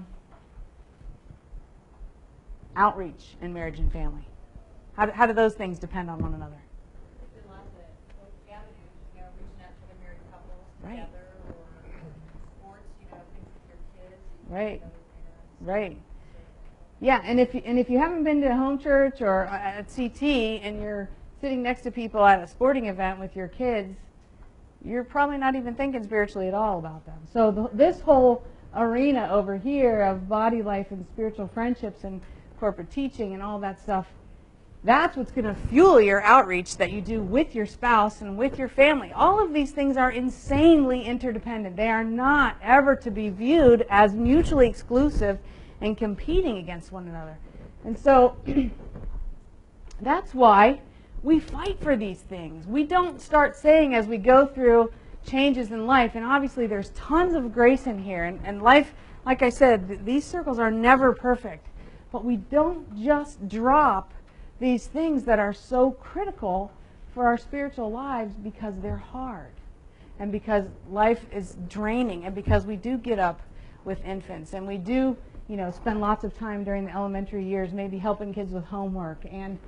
Outreach in marriage and family. How do those things depend on one another? There's been lots of avenues, reaching out to the married couples Right. together, or sports, things with your kids. Right. Right. Yeah, and if you haven't been to a home church or at CT and you're sitting next to people at a sporting event with your kids, you're probably not even thinking spiritually at all about them. So this whole arena over here of body life and spiritual friendships and corporate teaching and all that stuff, that's what's going to fuel your outreach that you do with your spouse and with your family. All of these things are insanely interdependent. They are not ever to be viewed as mutually exclusive and competing against one another. And so that's why we fight for these things. We don't start saying as we go through changes in life, and obviously there's tons of grace in here, and life, like I said, these circles are never perfect, but we don't just drop these things that are so critical for our spiritual lives because they're hard, and because life is draining, and because we do get up with infants, and we do, spend lots of time during the elementary years maybe helping kids with homework. And,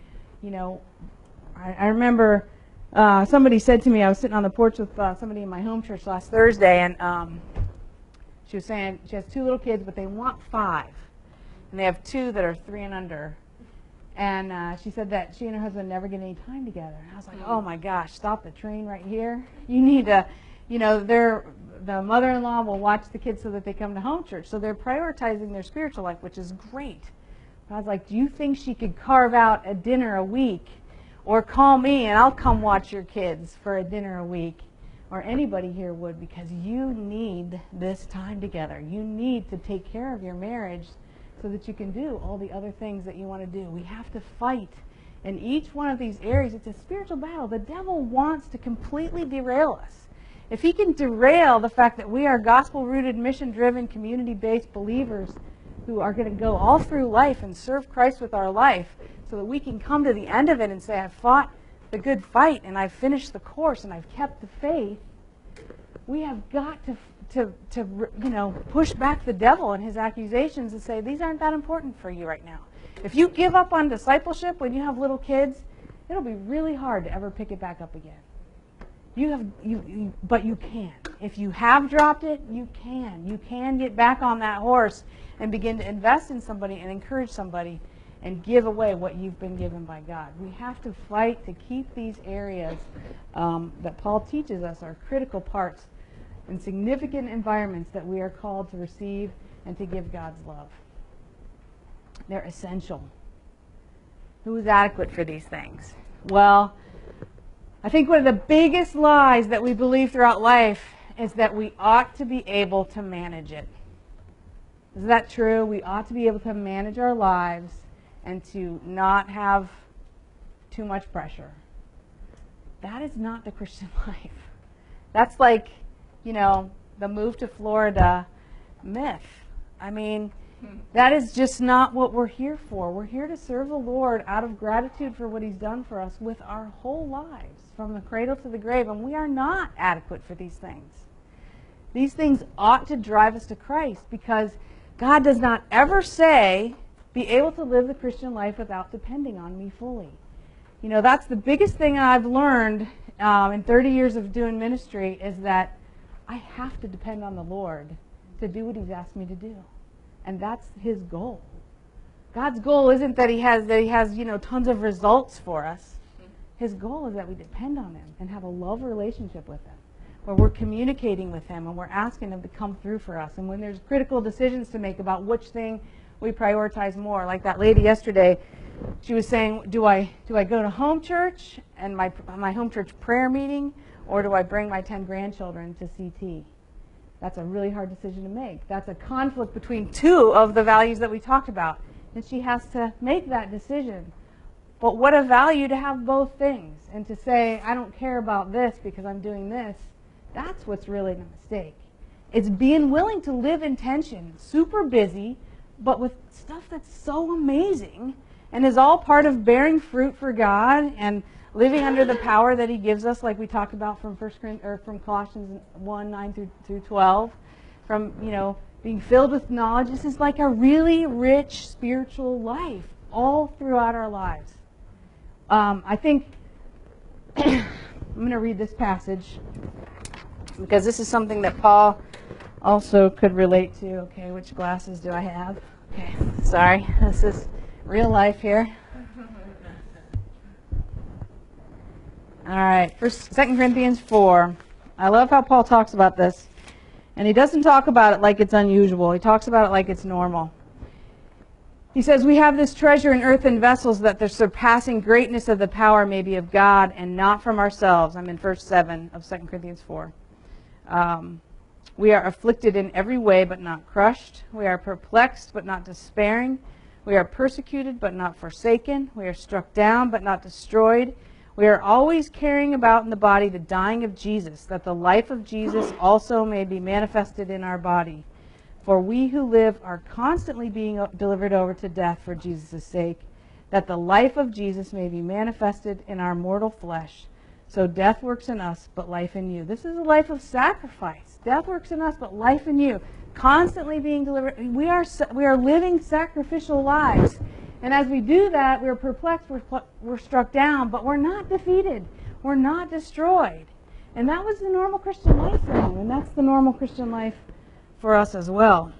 I remember somebody said to me, I was sitting on the porch with somebody in my home church last Thursday, and she was saying she has 2 little kids, but they want 5. And they have 2 that are 3 and under. And she said that she and her husband never get any time together. And I was like, oh my gosh, stop the train right here. You need to, the mother-in-law will watch the kids so that they come to home church. So they're prioritizing their spiritual life, which is great. But I was like, do you think she could carve out a dinner a week? Or call me and I'll come watch your kids for a dinner a week or anybody here would, because you need this time together. You need to take care of your marriage so that you can do all the other things that you want to do. We have to fight in each one of these areas. It's a spiritual battle. The devil wants to completely derail us. If he can derail the fact that we are gospel-rooted, mission-driven, community-based believers who are going to go all through life and serve Christ with our life so that we can come to the end of it and say, I've fought the good fight and I've finished the course and I've kept the faith, we have got to push back the devil and his accusations and say, these aren't that important for you right now. If you give up on discipleship when you have little kids, it'll be really hard to ever pick it back up again. But you can. If you have dropped it, you can. You can get back on that horse and begin to invest in somebody and encourage somebody and give away what you've been given by God. We have to fight to keep these areas that Paul teaches us are critical parts in significant environments that we are called to receive and to give God's love. They're essential. Who is adequate for these things? Well, I think one of the biggest lies that we believe throughout life is that we ought to be able to manage it. Is that true? We ought to be able to manage our lives and to not have too much pressure. That is not the Christian life. That's like, the move to Florida myth. I mean, that is just not what we're here for. We're here to serve the Lord out of gratitude for what He's done for us with our whole lives, from the cradle to the grave, and we are not adequate for these things. These things ought to drive us to Christ, because God does not ever say, be able to live the Christian life without depending on me fully. That's the biggest thing I've learned in 30 years of doing ministry, is that I have to depend on the Lord to do what He's asked me to do. And that's His goal. God's goal isn't that He has tons of results for us. His goal is that we depend on Him and have a love relationship with Him, where we're communicating with Him and we're asking Him to come through for us. And when there's critical decisions to make about which thing we prioritize more, like that lady yesterday, she was saying, do I go to home church and my home church prayer meeting, or do I bring my 10 grandchildren to CT? That's a really hard decision to make. That's a conflict between two of the values that we talked about. And she has to make that decision. But what a value to have both things. And to say, I don't care about this because I'm doing this, that's what's really the mistake. It's being willing to live in tension, super busy, but with stuff that's so amazing and is all part of bearing fruit for God and living under the power that He gives us, like we talked about from Colossians 1:9 through 12, from being filled with knowledge. This is like a really rich spiritual life all throughout our lives. I think I'm going to read this passage because this is something that Paul also could relate to. Okay, which glasses do I have? Okay, sorry, this is real life here. All right, 2 Corinthians 4. I love how Paul talks about this. And he doesn't talk about it like it's unusual. He talks about it like it's normal. He says, we have this treasure in earthen vessels, that the surpassing greatness of the power may be of God and not from ourselves. I'm in verse 7 of 2 Corinthians 4. We are afflicted in every way, but not crushed. We are perplexed, but not despairing. We are persecuted, but not forsaken. We are struck down, but not destroyed. We are always carrying about in the body the dying of Jesus, that the life of Jesus also may be manifested in our body. For we who live are constantly being delivered over to death for Jesus' sake, that the life of Jesus may be manifested in our mortal flesh. So death works in us, but life in you. This is a life of sacrifice. Death works in us, but life in you. Constantly being delivered. We are living sacrificial lives. And as we do that, we're perplexed, we're struck down, but we're not defeated. We're not destroyed. And that was the normal Christian life for him, and that's the normal Christian life for us as well.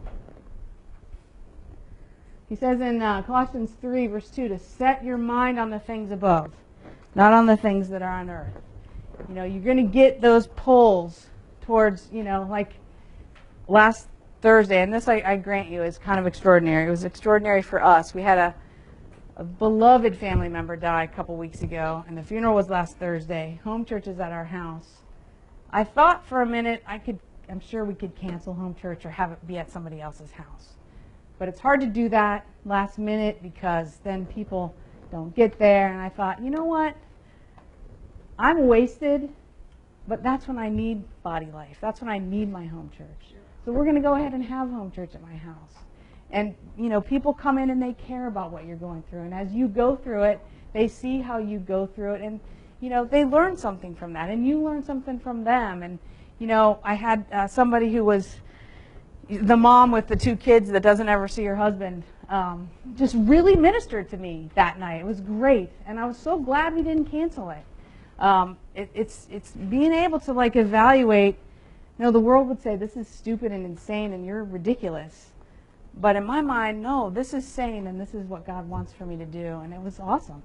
He says in Colossians 3, verse 2, to set your mind on the things above, not on the things that are on earth. You're going to get those pulls towards, like last Thursday, and this I grant you is kind of extraordinary. It was extraordinary for us. We had a beloved family member die a couple weeks ago, and the funeral was last Thursday. Home church is at our house. I thought for a minute I'm sure we could cancel home church or have it be at somebody else's house. But it's hard to do that last minute because then people don't get there. And I thought, you know what? I'm wasted, but that's when I need Body Life. That's when I need my home church. So we're going to go ahead and have home church at my house. And, people come in and they care about what you're going through. And as you go through it, they see how you go through it. And, they learn something from that. And you learn something from them. And, I had somebody who was the mom with the 2 kids that doesn't ever see her husband, just really ministered to me that night. It was great. And I was so glad we didn't cancel it. It's being able to evaluate. The world would say this is stupid and insane and you're ridiculous. But in my mind, no, this is sane and this is what God wants for me to do. And it was awesome.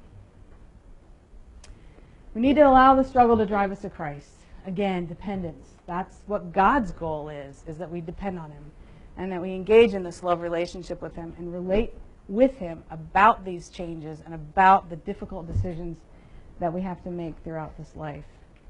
We need to allow the struggle to drive us to Christ. Again, dependence. That's what God's goal is that we depend on Him and that we engage in this love relationship with Him and relate with Him about these changes and about the difficult decisions that we have to make throughout this life.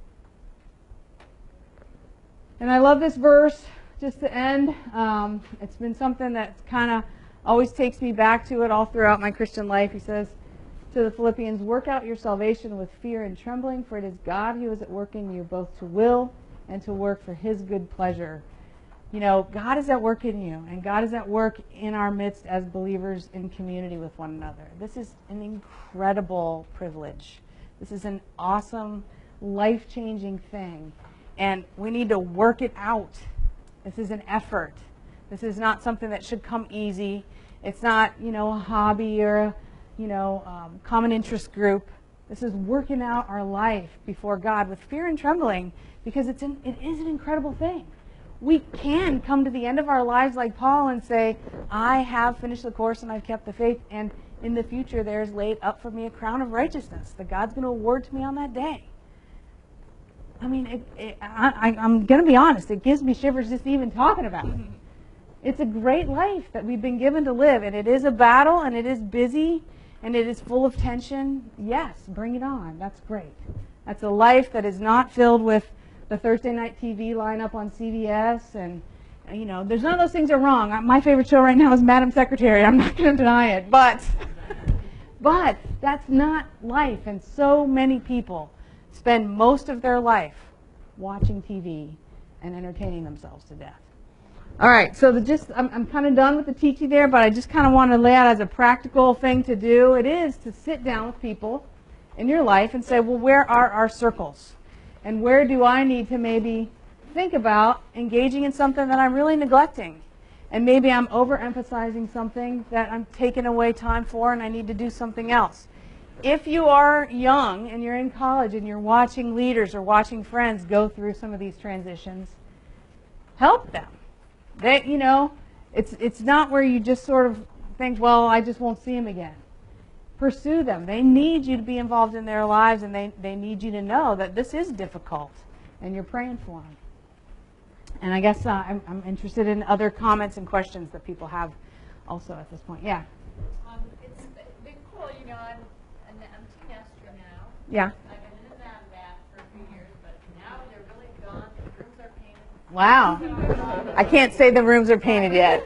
And I love this verse, just to end. It's been something that kind of always takes me back to it all throughout my Christian life. He says to the Philippians, "Work out your salvation with fear and trembling, for it is God who is at work in you, both to will and to work for His good pleasure." God is at work in you, and God is at work in our midst as believers in community with one another. This is an incredible privilege. This is an awesome, life-changing thing. And we need to work it out. This is an effort. This is not something that should come easy. It's not, a hobby or a, common interest group. This is working out our life before God with fear and trembling because it is an incredible thing. We can come to the end of our lives like Paul and say, I have finished the course and I've kept the faith, and in the future there is laid up for me a crown of righteousness that God's going to award to me on that day. I mean, I'm going to be honest, it gives me shivers just even talking about it. It's a great life that we've been given to live, and it is a battle, and it is busy, and it is full of tension. Yes, bring it on. That's great. That's a life that is not filled with the Thursday night TV lineup on CBS, and there's none of those things are wrong. My favorite show right now is Madam Secretary. I'm not going to deny it, but that's not life, and so many people spend most of their life watching TV and entertaining themselves to death. All right, so I'm kind of done with the teaching there, but I just kind of want to lay out as a practical thing to do. It is to sit down with people in your life and say, well, where are our circles? And where do I need to maybe think about engaging in something that I'm really neglecting? And maybe I'm overemphasizing something that I'm taking away time for and I need to do something else. If you are young and you're in college and you're watching leaders or watching friends go through some of these transitions, help them. It's not where you just sort of think, well, I just won't see them again. Pursue them. They need you to be involved in their lives, and they need you to know that this is difficult, and you're praying for them. And I guess I'm interested in other comments and questions that people have also at this point. Yeah? It's been cool, I'm empty nester now. Yeah. I've been in that for a few years, but now they're really gone. The rooms are painted. Wow. I can't say the rooms are painted yet.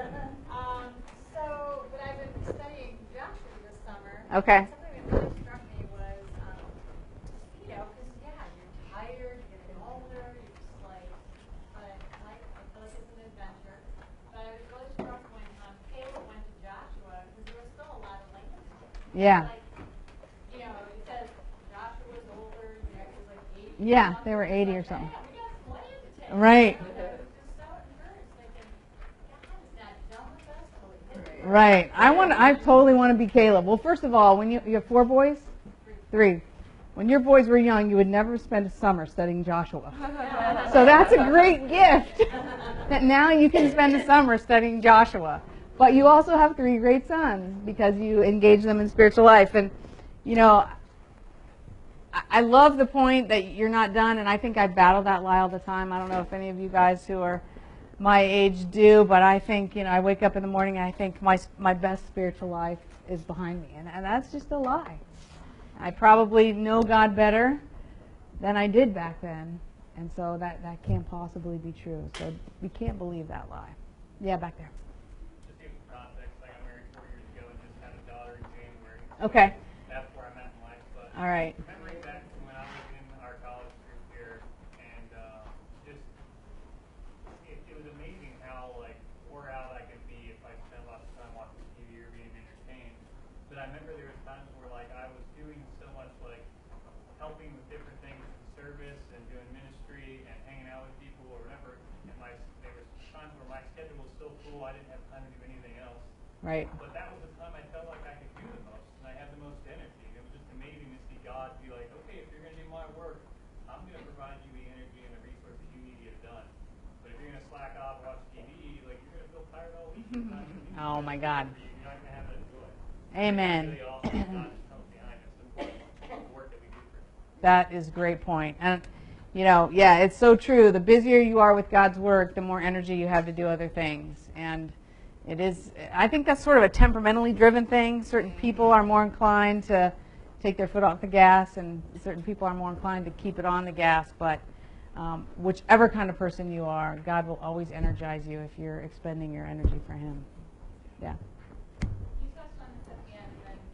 But I've been studying Joshua this summer. Okay. Something that really struck me was, because, you're tired, you're getting older, you're just like, but I feel like it's an adventure. But I was really struck when Caleb went to Joshua, because there was still a lot of language. Yeah. It says Joshua was older, he was like 80. Yeah, they were 80 or something. Yeah, we got some land to take. Right. I was just so encouraged, thinking, God is not done with us till we get there. Right. I totally want to be Caleb. Well, first of all, when you have 4 boys? 3. When your boys were young, you would never spend a summer studying Joshua. So that's a great gift that now you can spend the summer studying Joshua. But you also have 3 great sons because you engage them in spiritual life. And, I love the point that you're not done, and I think I battle that lie all the time. I don't know if any of you guys who are my age do, but I think, I wake up in the morning and I think my best spiritual life is behind me, and that's just a lie. I probably know God better than I did back then, And so that can't possibly be true. So we can't believe that lie. Yeah, back there. Just give some context. I got married 4 years ago and just had a daughter in January. Okay. That's where I'm at in life. But All right. remembering back to when I was in our college group here, and just it was amazing how like wore out I could be if I spent lots of time watching TV or being entertained. But I remember there was times where like I was doing so much like helping with different things in service and doing ministry and hanging out with people or whatever. And there was times where my schedule was so full I didn't have time to do anything else. Right. But that was the time I felt like I could do the most and I had the most energy. It was just amazing to see God be like, okay, if you're going to do my work, I'm going to provide you the energy and the resources you need to get it done. But if you're going to slack off, watch TV, like you're going to feel tired all week. Oh my God. You're not going to have that joy. Amen. Really awesome. God just comes behind us. The work that we do for Him. That is a great point. And, you know, yeah, it's so true. The busier you are with God's work, the more energy you have to do other things. And it is, I think that's sort of a temperamentally driven thing. Certain people are more inclined to take their foot off the gas, and certain people are more inclined to keep it on the gas. But whichever kind of person you are, God will always energize you if you're expending your energy for Him. Yeah. You touched on this at the end, and then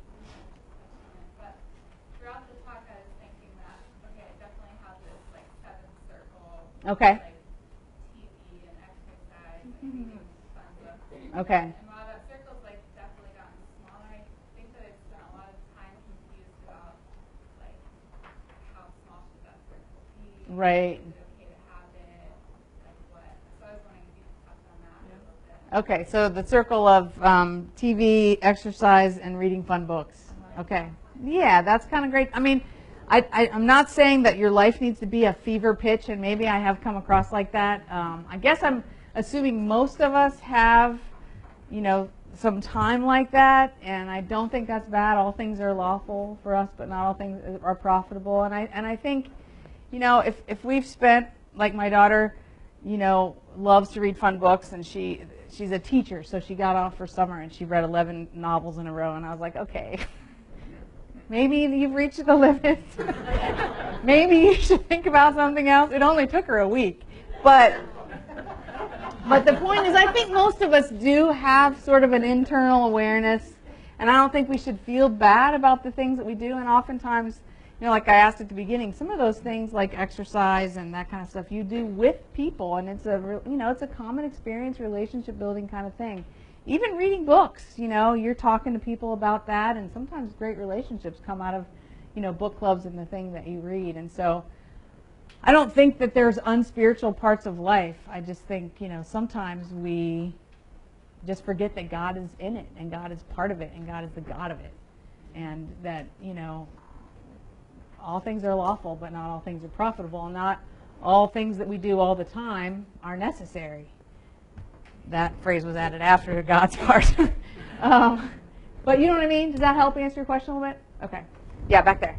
but throughout the talk, I was thinking that okay, I definitely have this like 7th circle. Okay. Like TV and exercise and reading fun books. Okay. And while that circle's like definitely gotten smaller, I think that I've spent a lot of time confused about like how small should that circle be? Right. Is it okay to have it? Like what? So I was wondering if you could touch on that a little bit. Okay, so the circle of TV, exercise, and reading fun books. Okay. Yeah, that's kind of great. I mean, I'm not saying that your life needs to be a fever pitch, and maybe I have come across like that. I guess I'm assuming most of us have, you know, some time like that, and I don't think that's bad. All things are lawful for us, but not all things are profitable. And I think, you know, if we've spent, like my daughter, you know, loves to read fun books, and she's a teacher, so she got off for summer and she read 11 novels in a row, and I was like, okay, maybe you've reached the limit. Maybe you should think about something else. It only took her a week, but the point is, I think most of us do have sort of an internal awareness, and I don't think we should feel bad about the things that we do. And oftentimes, you know, like I asked at the beginning, some of those things like exercise and that kind of stuff you do with people, and it's it's a common experience, relationship building kind of thing. Even reading books, you know, you're talking to people about that, and sometimes great relationships come out of, you know, book clubs and the thing that you read. And so I don't think that there's unspiritual parts of life. I just think, you know, sometimes we just forget that God is in it, and God is part of it, and God is the God of it. And that, you know, all things are lawful, but not all things are profitable. Not all things that we do all the time are necessary. That phrase was added after God's part. But you know what I mean? Does that help answer your question a little bit? Okay. Yeah, back there.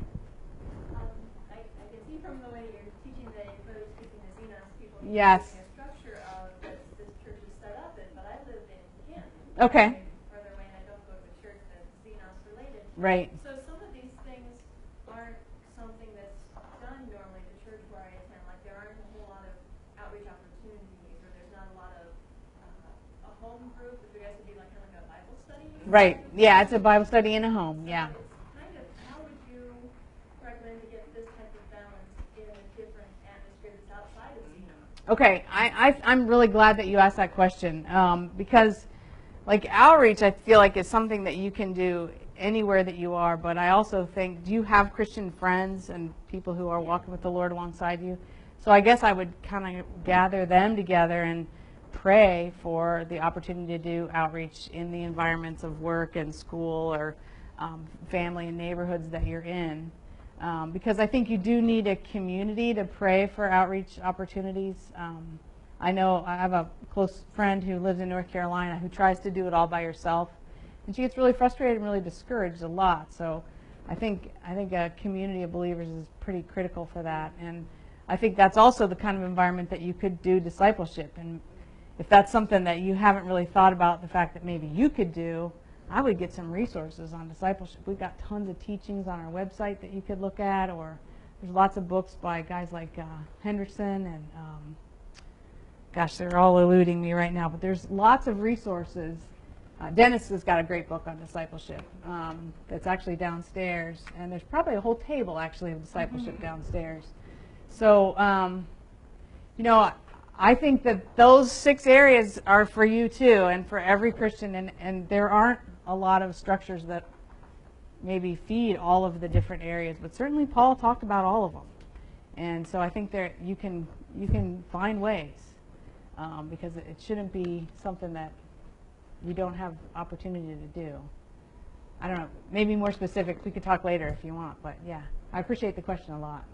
I can see from the way you're teaching that you're really speaking to Xenos people. Yes. A structure of this church is set up in, but I live in Canton. Okay. Further away, and I don't go to a church that's Xenos related. Right. So some of these things aren't something that's done normally at the church where I attend. Like there aren't a whole lot of outreach opportunities, or there's not a lot of a home group. If there has to be like kind of a Bible study. Right. Yeah, it's a Bible study in a home. Yeah. It's kind of, how would you recommend to get this type of balance in a different atmosphere that's outside of Xenos? Okay, I'm really glad that you asked that question, because like outreach, I feel like is something that you can do anywhere that you are, but I also think, do you have Christian friends and people who are walking with the Lord alongside you? So I guess I would kind of gather them together and pray for the opportunity to do outreach in the environments of work and school or family and neighborhoods that you're in. Because I think you do need a community to pray for outreach opportunities. I know I have a close friend who lives in North Carolina who tries to do it all by herself, and she gets really frustrated and really discouraged a lot. So I think a community of believers is pretty critical for that. And I think that's also the kind of environment that you could do discipleship. And if that's something that you haven't really thought about, the fact that maybe you could do, I would get some resources on discipleship. We've got tons of teachings on our website that you could look at, or There's lots of books by guys like Hendrickson and, gosh, they're all eluding me right now, but there's lots of resources. Dennis has got a great book on discipleship that's actually downstairs, and there's probably a whole table actually of discipleship downstairs. So, you know, I think that those 6 areas are for you too, and for every Christian, and there aren't a lot of structures that maybe feed all of the different areas, but certainly Paul talked about all of them. And so I think there you can find ways, because it shouldn't be something that you don't have opportunity to do. I don't know, maybe more specific, we could talk later if you want, but yeah, I appreciate the question a lot.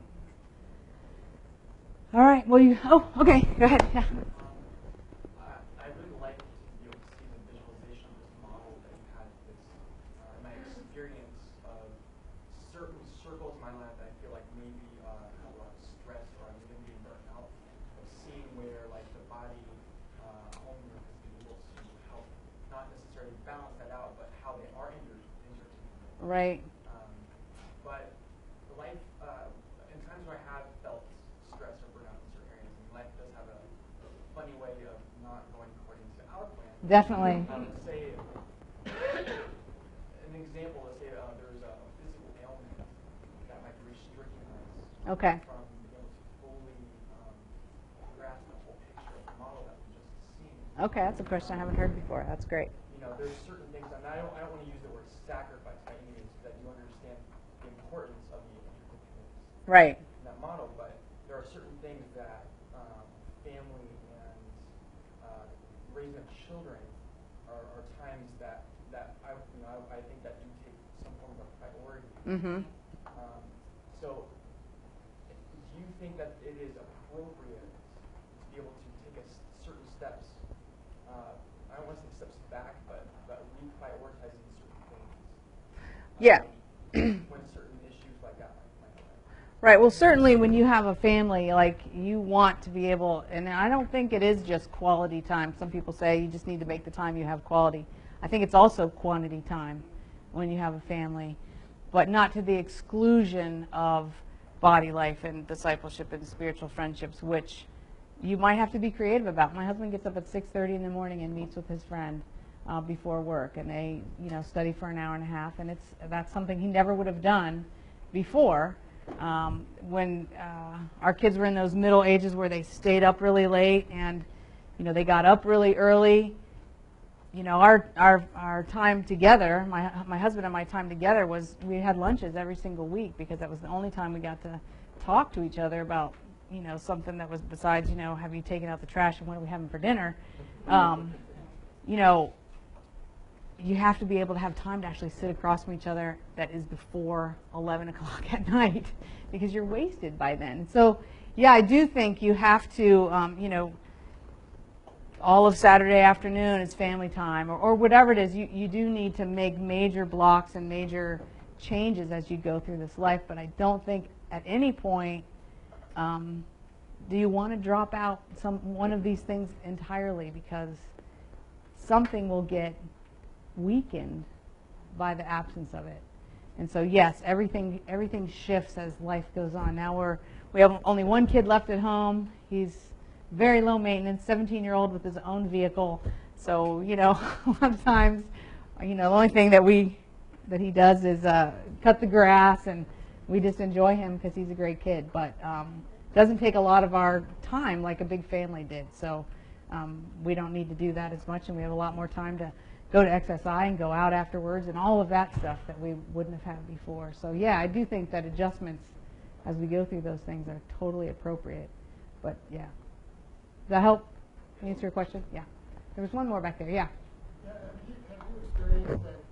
All right, well okay, go ahead. Yeah. I really like to be able to see the visualization of this model that you had. This, my experience of certain circles in my life that I feel like maybe have a lot of stress or I'm even being burnt out. Of seeing where like the body homework has been able to help not necessarily balance that out, but how they are injured. Right. But life, in times where I have felt stress or burnout in certain areas, and life does have a funny way of not going according to our plan. Definitely. Say, an example, let's say there's a physical ailment that might be restricting us Okay. from being able to fully grasp the whole picture of the model that we just seen. Okay, that's a question I haven't heard before. That's great. You know, there's certain things, and I don't want to use the word sacrifice by any means, so that you understand the importance of the interdependence Right. in that model, but there are certain things that family and raising of children are times that I think that do take some form of priority. Mm-hmm. So, do you think that it is appropriate to be able to take certain steps? I don't want to say steps back, but reprioritizing certain things. Yeah. When certain issues like that might happen. Right. Well, certainly when you have a family, like you want to be able, and I don't think it is just quality time. Some people say you just need to make the time you have quality. I think it's also quantity time when you have a family, but not to the exclusion of body life and discipleship and spiritual friendships, which you might have to be creative about. My husband gets up at 6:30 in the morning and meets with his friend before work, and they, study for an hour and a half, and that's something he never would have done before. When our kids were in those middle ages where they stayed up really late and they got up really early. Our time together, my husband and my time together was we had lunches every single week because that was the only time we got to talk to each other about something that was besides have you taken out the trash and what are we having for dinner. You have to be able to have time to actually sit across from each other that is before 11 o'clock at night because you're wasted by then. So, yeah, I do think you have to, all of Saturday afternoon is family time or whatever it is. You do need to make major blocks and major changes as you go through this life, but I don't think at any point do you want to drop out one of these things entirely because something will get weakened by the absence of it. And so yes, everything shifts as life goes on. Now we have only one kid left at home. He's very low maintenance, 17-year-old with his own vehicle. So a lot of times, the only thing that he does is cut the grass, and we just enjoy him because he's a great kid. But doesn't take a lot of our time like a big family did. So we don't need to do that as much, and we have a lot more time to go to XSI and go out afterwards and all of that stuff that we wouldn't have had before. So yeah, I do think that adjustments as we go through those things are totally appropriate. But yeah. Does that help answer your question? Yeah. There was one more back there. Yeah. Yeah, have you experienced that,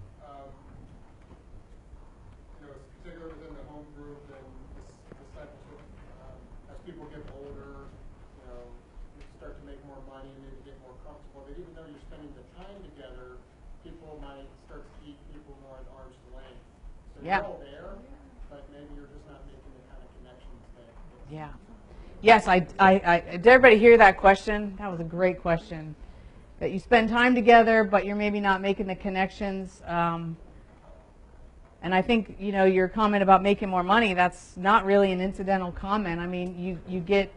particularly within the home group and discipleship, as people get older, you start to make more money and maybe get more comfortable, that even though you're spending the time together, people might start to keep people more at arm's length. So Yeah. you're all there, but maybe you're just not making the kind of connections that. Yeah. Yes, did everybody hear that question? That was a great question. That you spend time together, but you're maybe not making the connections. And I think, you know, your comment about making more money, that's not really an incidental comment. I mean, you get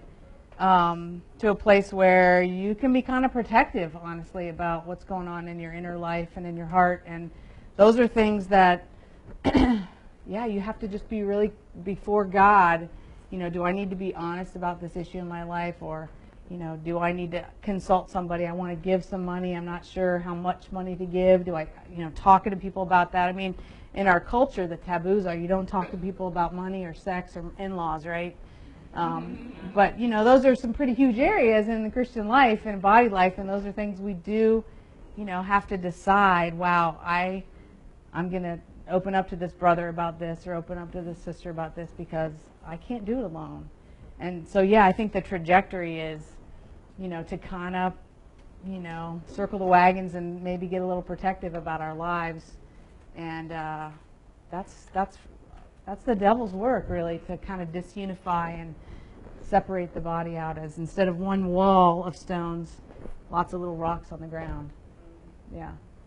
to a place where you can be kind of protective, honestly, about what's going on in your inner life and in your heart. And those are things that, yeah, you have to just be really before God. You know, do I need to be honest about this issue in my life? Or, you know, do I need to consult somebody? I want to give some money. I'm not sure how much money to give. Do I, you know, talking to people about that? I mean, in our culture, the taboos are you don't talk to people about money or sex or in-laws, right? But, you know, those are some pretty huge areas in the Christian life and body life, and those are things we do, you know, have to decide, wow, I'm going to open up to this brother about this or open up to this sister about this because I can't do it alone. And so, yeah, I think the trajectory is, you know, to kind of, you know, circle the wagons and maybe get a little protective about our lives. And that's the devil's work, really, to kind of disunify and separate the body out as instead of one wall of stones, lots of little rocks on the ground. Yeah.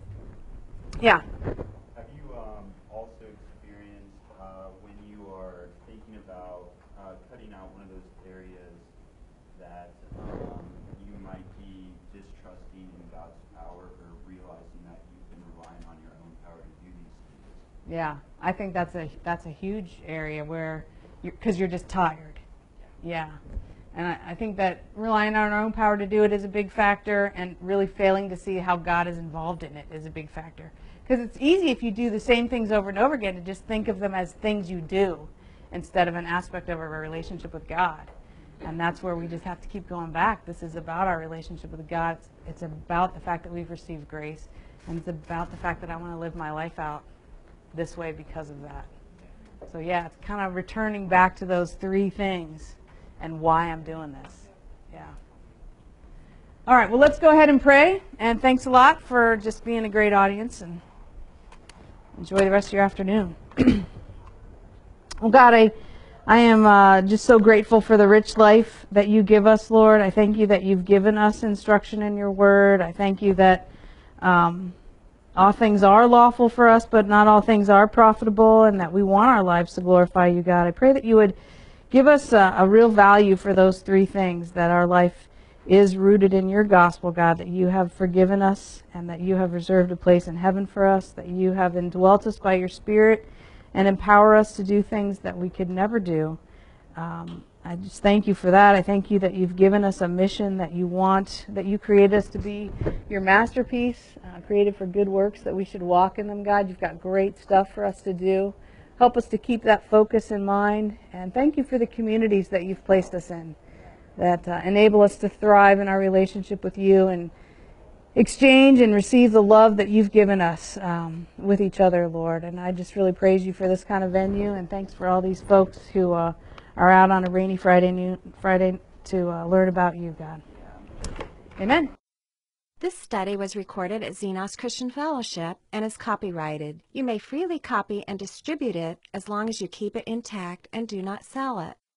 Yeah. Have you also experienced when you are thinking about cutting out one of those areas that you might be distrusting in God's power or realizing that you've been relying on your own power to do these things? Yeah, I think that's a huge area where because you're just tired. Yeah. And I think that relying on our own power to do it is a big factor, and really failing to see how God is involved in it is a big factor. Because it's easy if you do the same things over and over again to just think of them as things you do instead of an aspect of our relationship with God. And that's where we just have to keep going back. This is about our relationship with God. It's about the fact that we've received grace, and it's about the fact that I want to live my life out this way because of that. So yeah, it's kind of returning back to those three things and why I'm doing this. Yeah. All right, well, let's go ahead and pray. And thanks a lot for just being a great audience, and enjoy the rest of your afternoon. Well, God, I am just so grateful for the rich life that you give us, Lord. I thank you that you've given us instruction in your word. I thank you that all things are lawful for us, but not all things are profitable, and that we want our lives to glorify you, God. I pray that you would give us a real value for those three things, that our life is rooted in your gospel, God, that you have forgiven us and that you have reserved a place in heaven for us, that you have indwelt us by your Spirit and empower us to do things that we could never do. I just thank you for that. I thank you that you've given us a mission that you want, that you created us to be your masterpiece, created for good works, that we should walk in them, God. You've got great stuff for us to do. Help us to keep that focus in mind. And thank you for the communities that you've placed us in that enable us to thrive in our relationship with you and exchange and receive the love that you've given us with each other, Lord. And I just really praise you for this kind of venue, and thanks for all these folks who are out on a rainy Friday to learn about you, God. Amen. This study was recorded at Xenos Christian Fellowship and is copyrighted. You may freely copy and distribute it as long as you keep it intact and do not sell it.